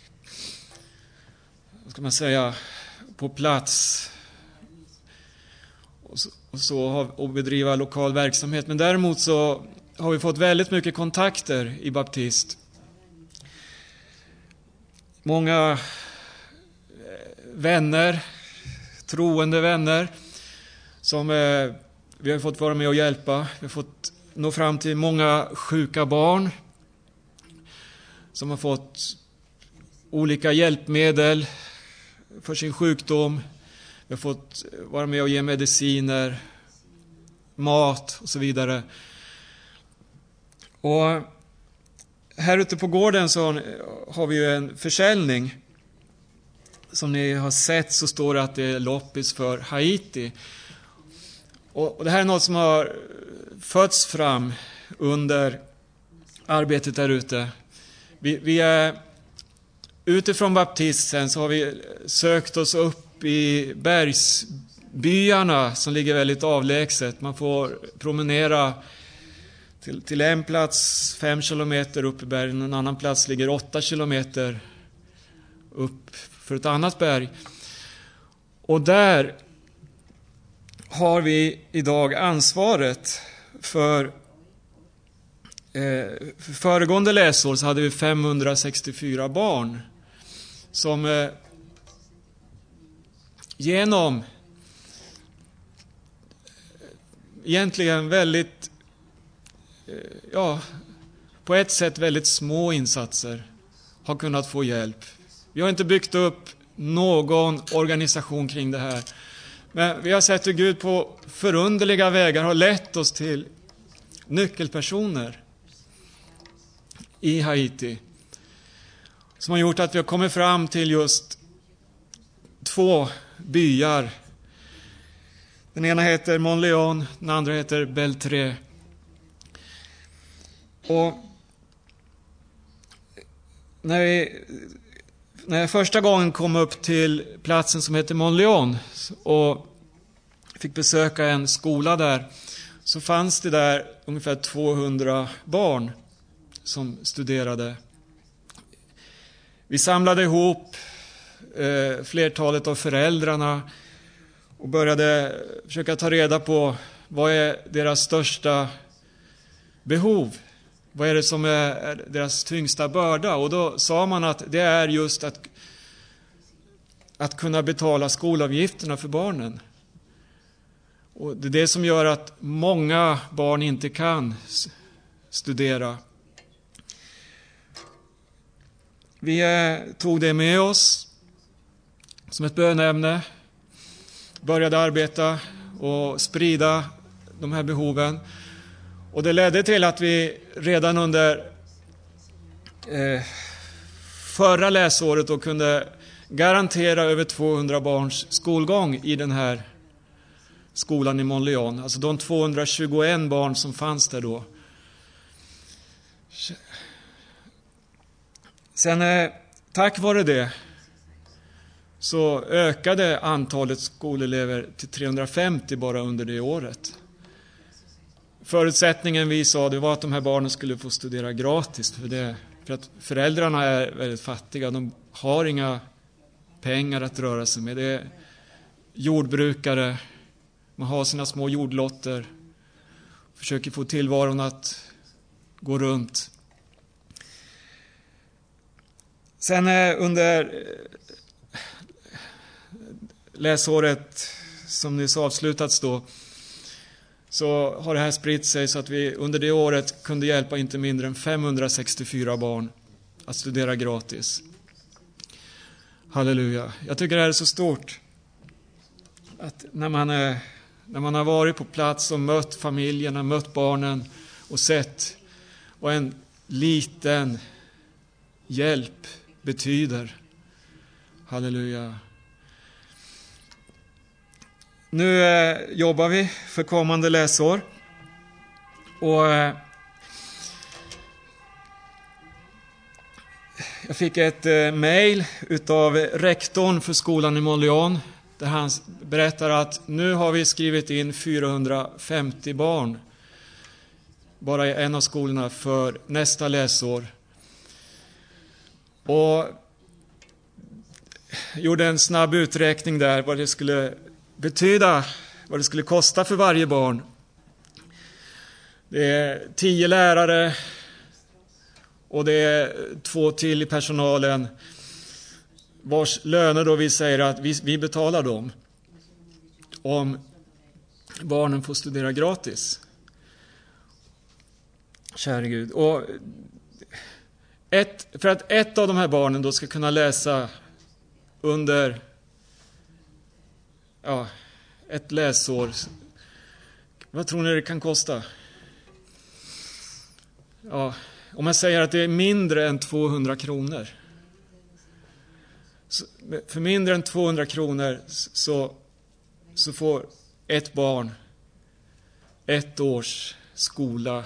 vad ska man säga, på plats och så, och, så, och bedriva lokal verksamhet. Men däremot så har vi fått väldigt mycket kontakter i baptist. Många vänner, troende vänner som eh, vi har fått vara med och hjälpa. Vi har fått nå fram till många sjuka barn som har fått olika hjälpmedel för sin sjukdom. Vi har fått vara med och ge mediciner, mat och så vidare. Och här ute på gården så har vi ju en försäljning. Som ni har sett så står det att det är loppis för Haiti. Och det här är något som har fötts fram under arbetet där ute. Vi, vi är utifrån baptisten så har vi sökt oss upp i bergsbyarna som ligger väldigt avlägset. Man får promenera till, till en plats fem kilometer upp i bergen. En annan plats ligger åtta kilometer upp för ett annat berg. Och där har vi idag ansvaret för eh, för föregående läsår så hade vi femhundrasextiofyra barn som eh, genom egentligen väldigt eh, ja, på ett sätt väldigt små insatser har kunnat få hjälp. Vi har inte byggt upp någon organisation kring det här. Men vi har sett hur Gud på förunderliga vägar har lett oss till nyckelpersoner i Haiti. Som har gjort att vi har kommit fram till just två byar. Den ena heter Montleon, den andra heter Beltré. Och när vi... När jag första gången kom upp till platsen som heter Montleon och fick besöka en skola där, så fanns det där ungefär tvåhundra barn som studerade. Vi samlade ihop eh, flertalet av föräldrarna och började försöka ta reda på vad är deras största behov. Vad är det som är deras tyngsta börda? Och då sa man att det är just att, att kunna betala skolavgifterna för barnen. Och det är det som gör att många barn inte kan studera. Vi tog det med oss som ett bönämne. Började arbeta och sprida de här behoven. Och det ledde till att vi redan under eh, förra läsåret då kunde garantera över tvåhundra barns skolgång i den här skolan i Montleon. Alltså de tvåhundratjugoett barn som fanns där då. Sen eh, tack vare det så ökade antalet skolelever till trehundrafemtio bara under det året. Förutsättningen vi sa det var att de här barnen skulle få studera gratis. För, det, för att föräldrarna är väldigt fattiga. De har inga pengar att röra sig med. Det är jordbrukare. Man har sina små jordlotter. Försöker få tillvaron att gå runt. Sen under läsåret som nyss avslutats då, så har det här spritt sig så att vi under det året kunde hjälpa inte mindre än femhundrasextiofyra barn att studera gratis. Halleluja. Jag tycker det här är så stort att när man, är, när man har varit på plats och mött familjerna, mött barnen och sett vad en liten hjälp betyder. Halleluja. Nu eh, jobbar vi för kommande läsår. Och eh, jag fick ett eh, mejl utav rektorn för skolan i Montleon, där han berättar att nu har vi skrivit in fyrahundrafemtio barn bara i en av skolorna för nästa läsår. Och gjorde en snabb uträkning där vad det skulle betyda, vad det skulle kosta för varje barn. Det är tio lärare och det är två till i personalen, vars löner då vi säger att vi, vi betalar dem om barnen får studera gratis. Kära Gud. Och ett, för att ett av de här barnen då ska kunna läsa under ja, ett läsår, vad tror ni det kan kosta? Ja, om jag säger att det är mindre än tvåhundra kronor. Så, för mindre än tvåhundra kronor så, så får ett barn ett års skola.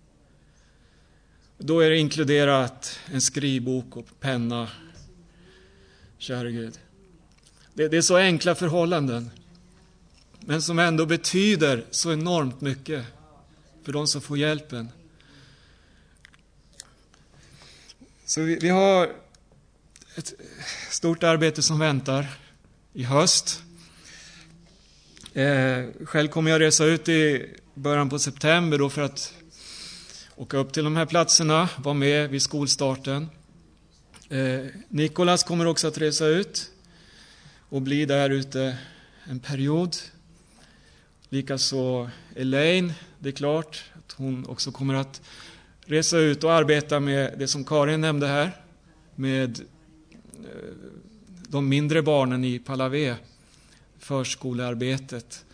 Då är det inkluderat en skrivbok och penna. Kära Gud. Det, det är så enkla förhållanden, men som ändå betyder så enormt mycket för de som får hjälpen. Så vi, vi har ett stort arbete som väntar i höst. Eh, själv kommer jag resa ut i början på september då för att åka upp till de här platserna, vara med vid skolstarten. Eh, Nikolas kommer också att resa ut och bli där ute en period. Likaså Elaine, det är klart att hon också kommer att resa ut och arbeta med det som Karin nämnde här, med de mindre barnen i Palavé, förskolearbetet.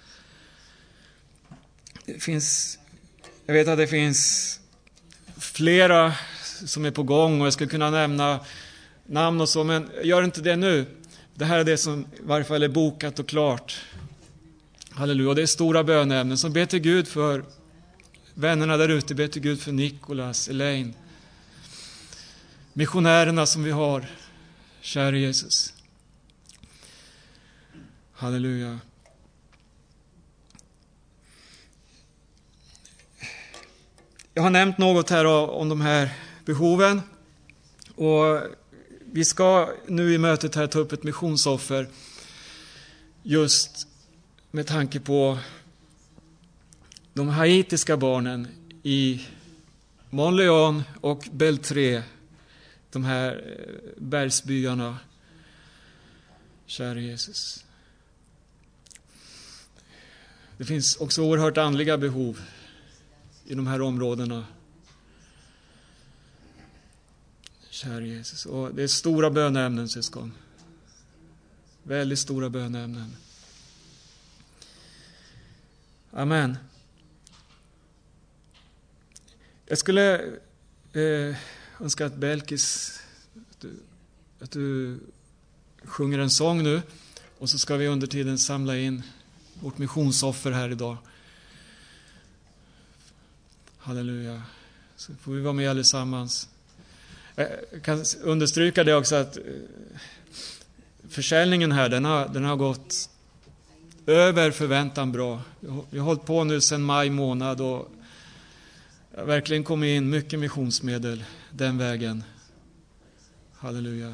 Det finns, jag vet att det finns flera som är på gång och jag skulle kunna nämna namn och så, men gör inte det nu. Det här är det som i varje fall är bokat och klart. Halleluja. Det är stora bönämnen som ber till Gud för vännerna där ute, ber till Gud för Nikolas, Elaine. Missionärerna som vi har, kära Jesus. Halleluja. Jag har nämnt något här om de här behoven. Och vi ska nu i mötet här ta upp ett missionsoffer. Just med tanke på de haitiska barnen i Montleon och Beltré. De här bergsbyarna. Kära Jesus. Det finns också oerhört andliga behov i de här områdena. Kära Jesus. Och det är stora bönämnen, syskon. Väldigt stora bönämnen. Amen. Jag skulle eh, önska att Belkis, att du, att du sjunger en sång nu. Och så ska vi under tiden samla in vårt missionsoffer här idag. Halleluja. Så får vi vara med allesammans. Jag kan understryka det också att försäljningen här, den har, den har gått över förväntan bra. Vi har hållit på nu sedan maj månad och jag har verkligen kommit in mycket missionsmedel den vägen. Halleluja.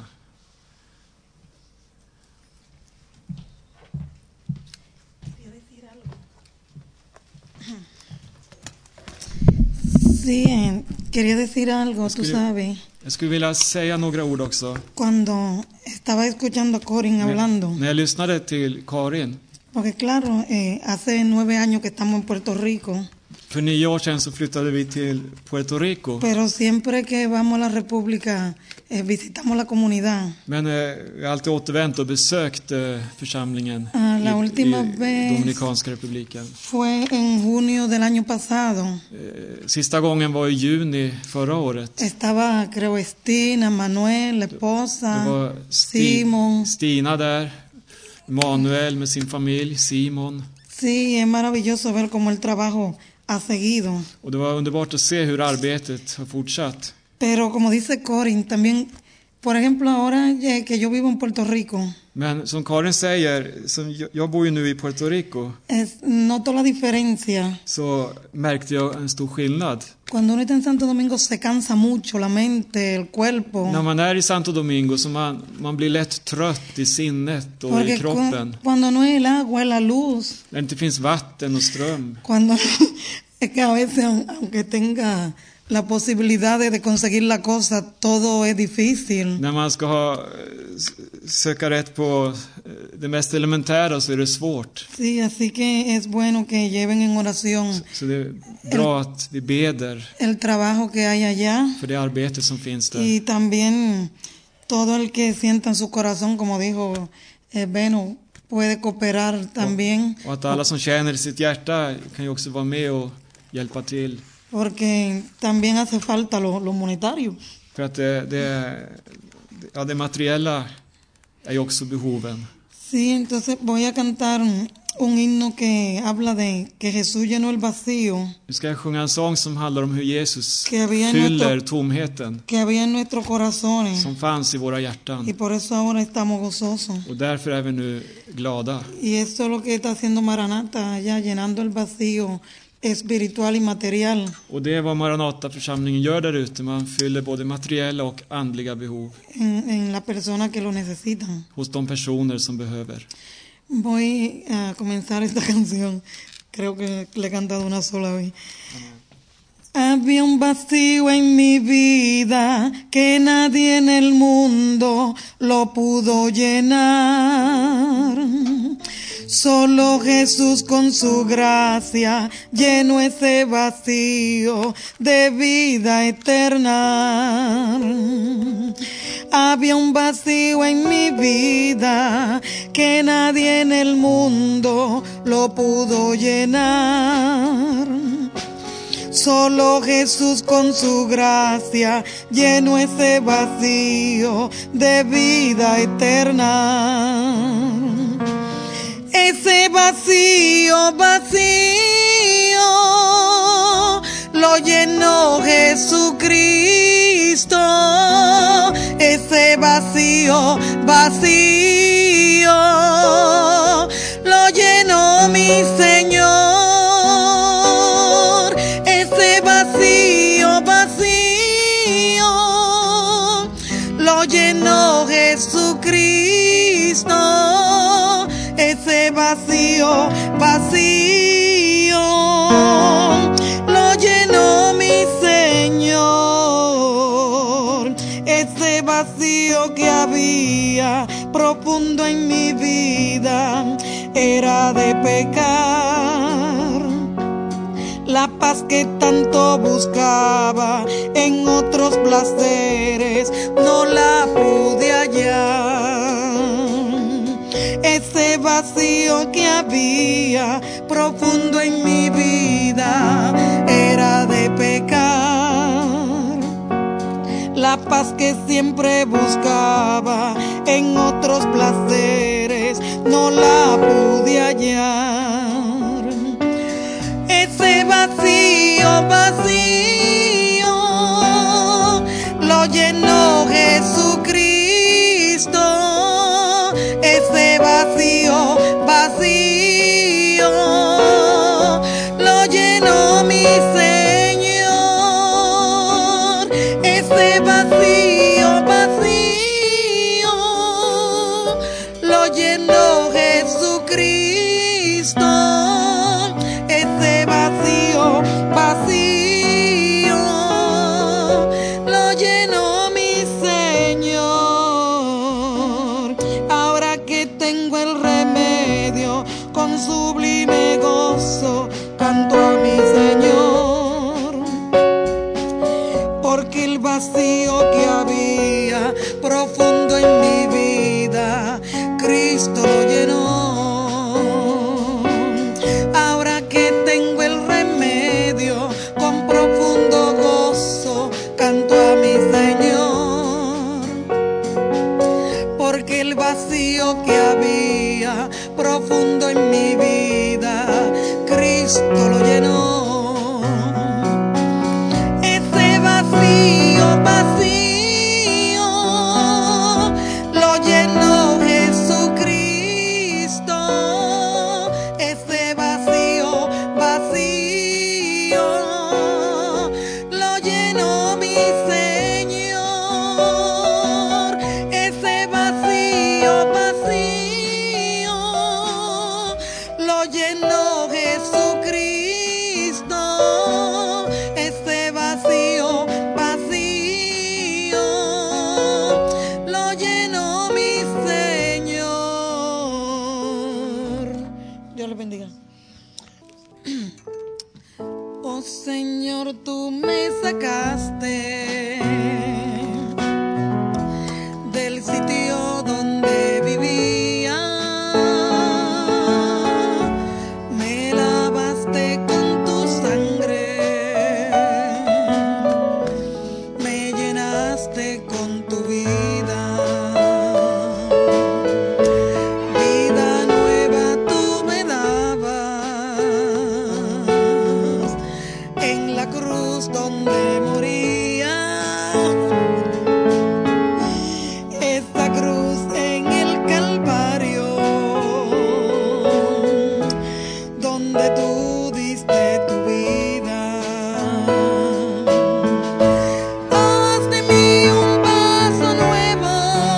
Sí, quería decir algo, tú sabes. Jag skulle vilja säga några ord också. Cuando estaba escuchando a Corin hablando, När jag lyssnade till Karin, porque claro, eh, hace nueve años que estamos en Puerto Rico, för nio år sedan så flyttade vi till Puerto Rico. pero siempre que vamos a la República eh, visitamos la comunidad. Men eh, jag har alltid återvänt och besökt eh, församlingen Ah, la i, última i vez- Dominikanska republiken. Fue en junio del año pasado. Eh, sista gången var i juni förra året. Estaba, creo, Estina, Manuel, la Det esposa, var Sti- Simon. Stina där, Manuel med sin familj, Simon. Sí, es maravilloso ver cómo el trabajo ha seguido. Och det var underbart att se hur arbetet har fortsatt. Pero como dice Corin, también, por ejemplo, ahora eh, que yo vivo en Puerto Rico, Men som Karin säger, som jag, jag bor ju nu i Puerto Rico, es, noto la diferencia. så märkte jag en stor skillnad. Cuando uno está en Santo Domingo se cansa mucho la mente, el cuerpo. När man är i Santo Domingo så man, man blir lätt trött i sinnet och i Porque cu- kroppen. cuando no es el agua, es la luz. När det inte finns vatten och ström. Cuando es que a veces, aun- aunque tenga la posibilidad de, de conseguir la cosa, todo es difícil. När man ska ha, eh, s- söka rätt på eh, det mest elementära så är det svårt. Sí, así que es bueno que lleven en oración Så det är bra att vi beder el trabajo que hay allá för det arbete som finns där. y también todo el que sienta en su corazón, como dijo eh, Beno, puede cooperar también, Och att alla som känner i sitt hjärta kan ju också vara med och hjälpa till. porque también hace falta lo, lo monetario. För att det, det, ja, det materiella är ju också behoven. Sí, entonces voy a cantar un, un himno que habla de que Jesús llenó el vacío Nu ska jag sjunga en sång som handlar om hur Jesus Que había en fyller nuestro- tomheten que había en nuestros corazones som fanns i våra y hjärtan. por eso ahora estamos gozosos. Och därför är vi nu glada. Y eso es lo que está haciendo Maranata allá, llenando el vacío espiritual y material Och det är vad Maranata-församlingen gör där ute. Man fyller både materiella och andliga behov en, en la persona que lo necesitan. hos de personer som behöver. Voy a comenzar esta canción. Creo que le he cantado una sola vez. Había un vacío en mi vida que nadie en el mundo lo pudo llenar. Solo Jesús con su gracia llenó ese vacío de vida eterna. Había un vacío en mi vida que nadie en el mundo lo pudo llenar. Solo Jesús con su gracia llenó ese vacío de vida eterna. Ese vacío, vacío, lo llenó Jesucristo. Ese vacío, vacío, lo llenó mi Señor. Ese vacío, vacío, lo llenó Jesucristo. Ese vacío, vacío, lo llenó mi Señor. Ese vacío que había profundo en mi vida era de pecar. La paz que tanto buscaba en otros placeres no la pude hallar. Ese vacío que había profundo en mi vida era de pecar. La paz que siempre buscaba en otros placeres no la pude hallar. Ese vacío, vacío, lo llenó Jesucristo. Ese vacío, vacío, lo llenó mi Señor. Ese vacío, vacío, lo llenó Jesucristo. Ese vacío, vacío, lo llenó mi canto a mi Señor, porque el vacío que había profundo en mi vida, Cristo lo llenó. Ahora que tengo el remedio, con profundo gozo canto a mi Señor, porque el vacío que había profundo en mi vida, Cristo lo llenó. Ese vacío, vacío, lo llenó Jesucristo. Ese vacío, vacío, lo llenó mi Señor. Ese vacío, vacío, lo llenó Jesucristo. Ese vacío, vacío, lo llenó mi Señor. Dios le bendiga. Oh Señor, tú me sacaste del sitio donde vivía, me lavaste con tu sangre, me llenaste con tu vida. Vida nueva tú me dabas en la cruz donde moría. Esa cruz en el Calvario, donde tú diste tu vida. Haz de mí un vaso nuevo,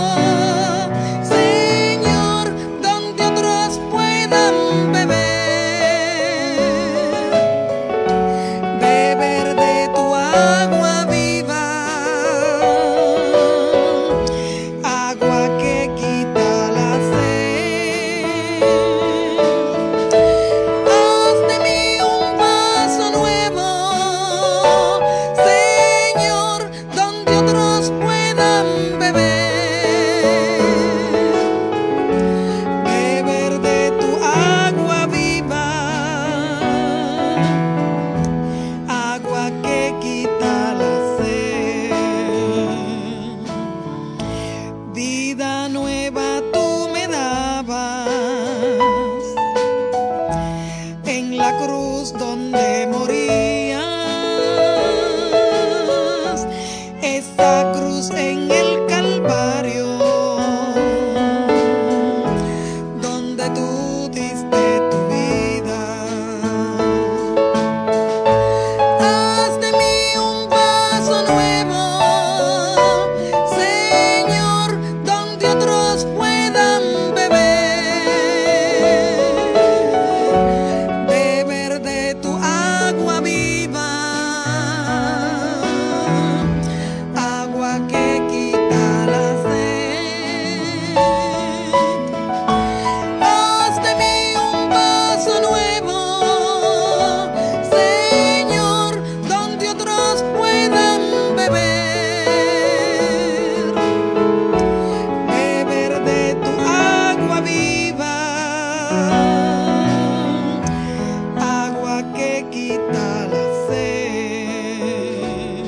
Señor, donde otros puedan beber, beber de tu agua viva, agua que quita la sed. Haz de mí un vaso nuevo, Señor, donde otros puedan beber, beber de tu agua viva, agua que quita la sed. Vida nueva tú me dabas en la cruz donde morías. Esa cruz en el Calvario, donde tú diste tu vida. Haz de mí un vaso nuevo, Señor, donde otros puedan beber, beber de tu agua viva, agua que quita la sed. Haz de mí un vaso nuevo, Señor, donde otros puedan beber, beber de tu agua viva, agua que quita la sed.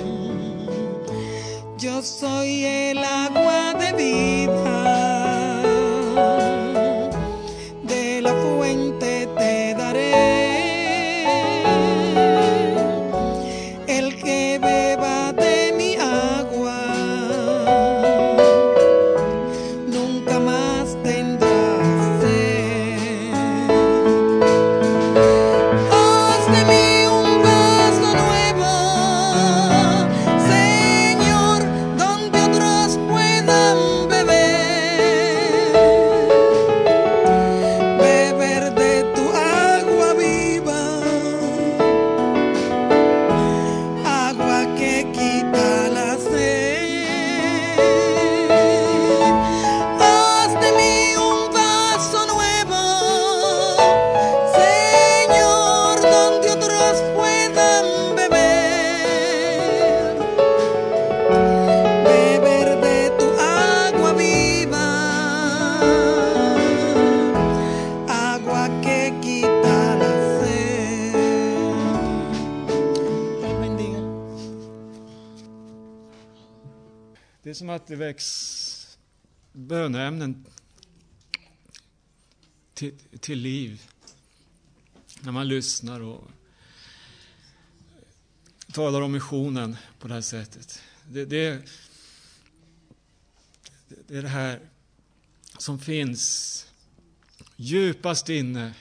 Yo soy el agua de vida, de la fuente te daré. El que beba de mi agua nunca más tendrá sed. Haz de mí un otros puedan beber, beber de tu agua viva, agua que quita la sed. Dios bendiga. Det är som att det väcks böneämnen till, till liv när man lyssnar och talar om missionen på det här sättet. Det, det, det är det här som finns djupast inne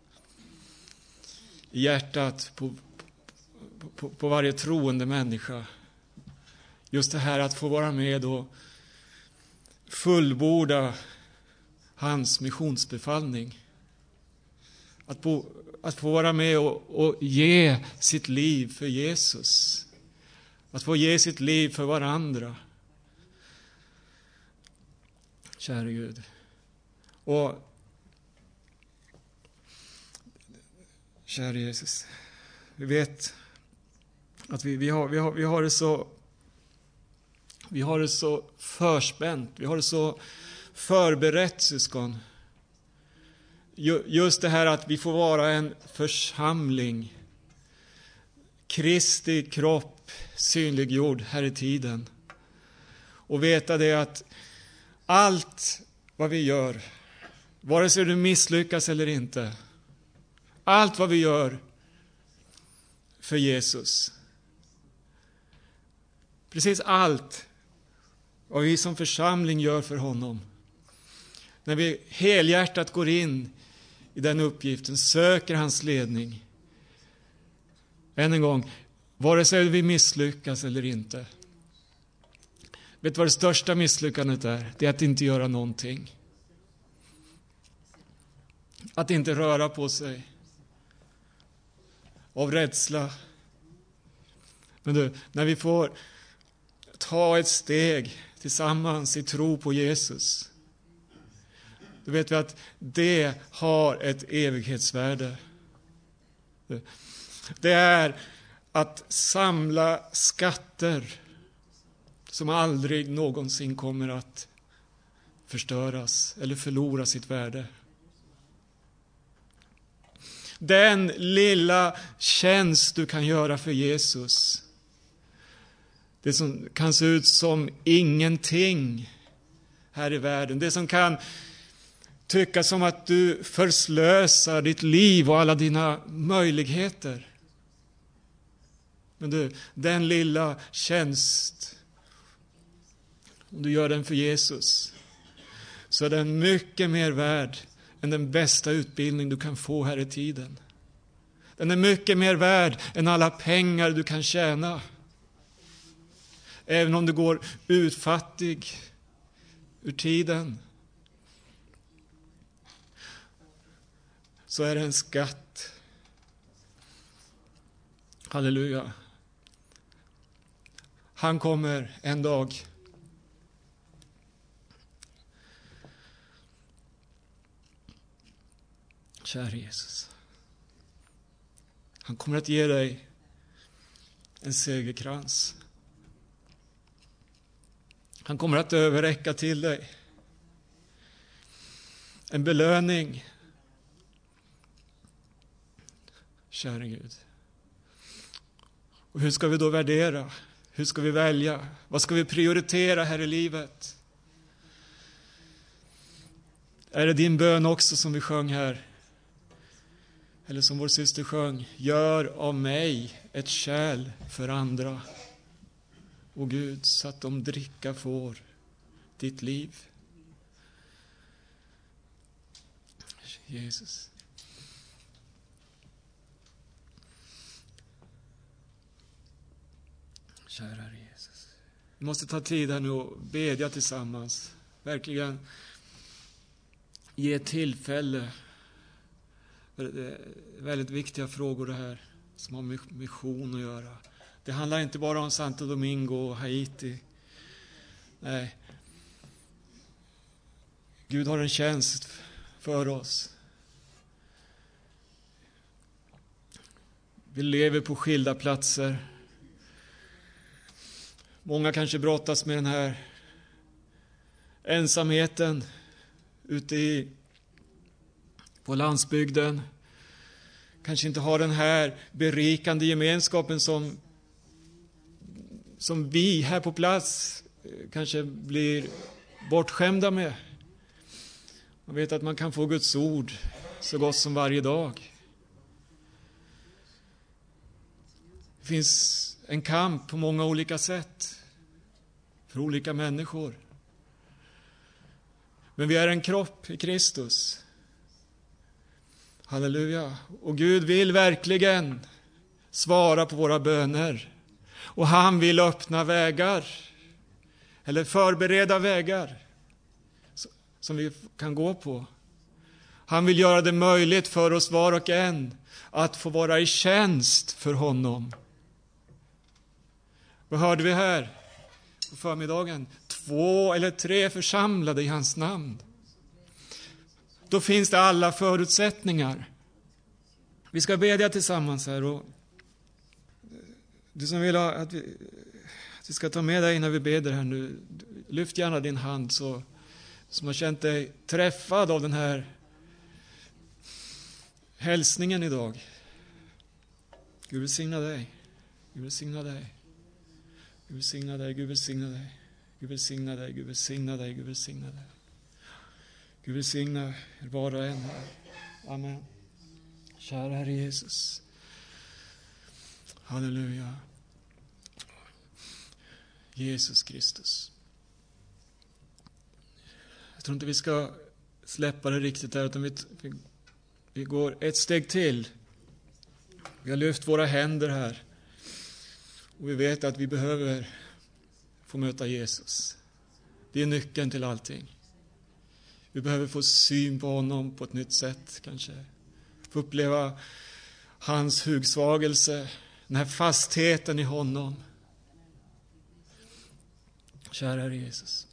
i hjärtat på, på, på varje troende människa. Just det här att få vara med och fullborda hans missionsbefallning. Att få, att få vara med och, och ge sitt liv för Jesus. Att få ge sitt liv för varandra. Käre Gud. Och käre Jesus. Vi vet att vi, vi, har, vi, har, vi har det så vi har det så förspänt. Vi har det så förberett, syskon. Just det här att vi får vara en församling. Kristi kropp synliggjord här i tiden. Och veta det att allt vad vi gör, vare sig du misslyckas eller inte, allt vad vi gör för Jesus, precis allt vad vi som församling gör för honom, när vi helhjärtat går in i den uppgiften, söker hans ledning. Än en gång, vare sig vi misslyckas eller inte. Vet du vad det största misslyckandet är? Det är att inte göra någonting. Att inte röra på sig. Av rädsla. Men du, när vi får ta ett steg tillsammans i tro på Jesus, då vet vi att det har ett evighetsvärde. Det är att samla skatter som aldrig någonsin kommer att förstöras eller förlora sitt värde. Den lilla tjänst du kan göra för Jesus, det som kan se ut som ingenting här i världen, det som kan tycka som att du förslösar ditt liv och alla dina möjligheter. Men du, den lilla tjänst, om du gör den för Jesus, så är den mycket mer värd än den bästa utbildning du kan få här i tiden. Den är mycket mer värd än alla pengar du kan tjäna. Även om du går utfattig ur tiden, så är det en skatt. Halleluja. Han kommer en dag. Kära Jesus. Han kommer att ge dig en segerkrans. Han kommer att överräcka till dig en belöning. Kära Gud. Och hur ska vi då värdera? Hur ska vi välja? Vad ska vi prioritera här i livet? Är det din bön också som vi sjöng här? Eller som vår syster sjöng: gör av mig ett kärl för andra, och Gud, så att de dricka får ditt liv. Jesus. Kära Jesus. Vi måste ta tid här nu och bedja tillsammans. Verkligen ge tillfälle. Det är väldigt viktiga frågor det här som har med mission att göra. Det handlar inte bara om Santo Domingo och Haiti. Nej. Gud har en tjänst för oss. Vi lever på skilda platser. Många kanske brottas med den här ensamheten ute i, på landsbygden. Kanske inte har den här berikande gemenskapen som, som vi här på plats kanske blir bortskämda med. Man vet att man kan få Guds ord så gott som varje dag. Det finns en kamp på många olika sätt för olika människor. Men vi är en kropp i Kristus. Halleluja. Och Gud vill verkligen svara på våra böner. Och han vill öppna vägar. Eller förbereda vägar som vi kan gå på. Han vill göra det möjligt för oss var och en att få vara i tjänst för honom. Vad hörde vi här på förmiddagen? Två eller tre församlade i hans namn. Då finns det alla förutsättningar. Vi ska bedja tillsammans här. Och du som vill ha att vi, att vi ska ta med dig när vi beder här nu, lyft gärna din hand så som har känt dig träffad av den här hälsningen idag. Gud välsigna dig. Gud välsigna dig. Gud välsigna dig. Gud välsigna dig. Gud välsigna dig. Gud välsigna dig. Gud välsigna dig. Gud välsigna er var och en här. Amen. Kära Herre Jesus. Halleluja. Jesus Kristus. Jag tror inte vi ska släppa det riktigt där, utan vi, vi, vi går ett steg till. Vi har lyft våra händer här. Och vi vet att vi behöver få möta Jesus. Det är nyckeln till allting. Vi behöver få syn på honom på ett nytt sätt kanske. Få uppleva hans hugsvagelse, den här fastheten i honom. Kära Herre Jesus.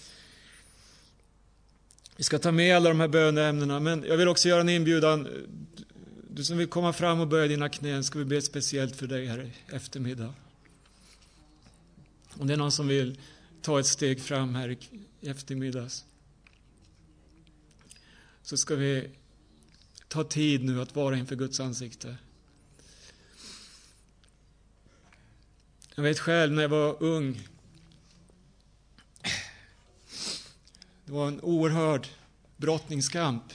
Vi ska ta med alla de här böneämnena, men jag vill också göra en inbjudan. Du som vill komma fram och böja dina knän, ska vi be speciellt för dig här i eftermiddag. Om det är någon som vill ta ett steg fram här i eftermiddags, så ska vi ta tid nu att vara inför Guds ansikte. Jag vet själv när jag var ung, det var en oerhörd brottningskamp.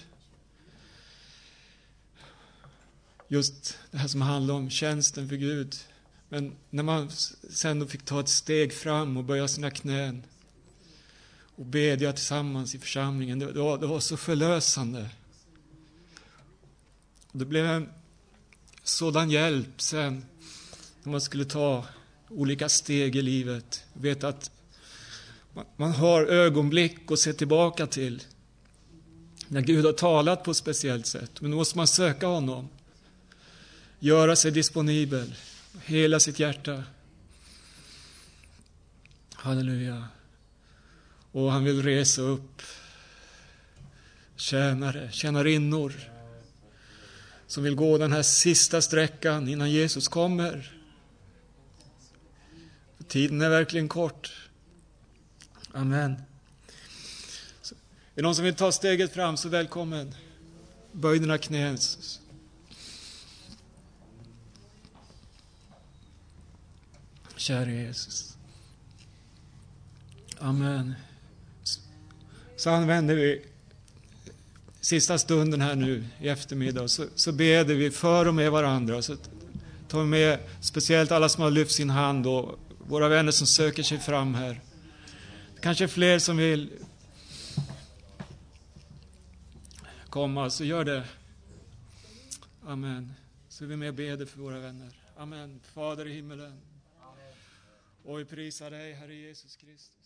Just det här som handlar om tjänsten för Gud. Men när man sen då fick ta ett steg fram och böja sina knän och bedja tillsammans i församlingen, det var, det var så förlösande. Och det blev en sådan hjälp sen när man skulle ta olika steg i livet. Vet att man har ögonblick att se tillbaka till när Gud har talat på ett speciellt sätt. Men då måste man söka honom. Göra sig disponibel. Hela sitt hjärta. Halleluja. Och han vill resa upp tjänare, tjänarinnor som vill gå den här sista sträckan innan Jesus kommer. Tiden är verkligen kort. Amen. Så, är det någon som vill ta steget fram, så välkommen. Böj dina knän. Kära Jesus. Amen. Så använder vi sista stunden här nu i eftermiddag. Så, så beder vi för och med varandra. Så tar vi med speciellt alla som har lyft sin hand och våra vänner som söker sig fram här. Kanske fler som vill komma, så gör det. Amen. Så är vi med och beder för våra vänner. Amen. Fader i himmelen. Och vi prisar dig, Herre Jesus Kristus.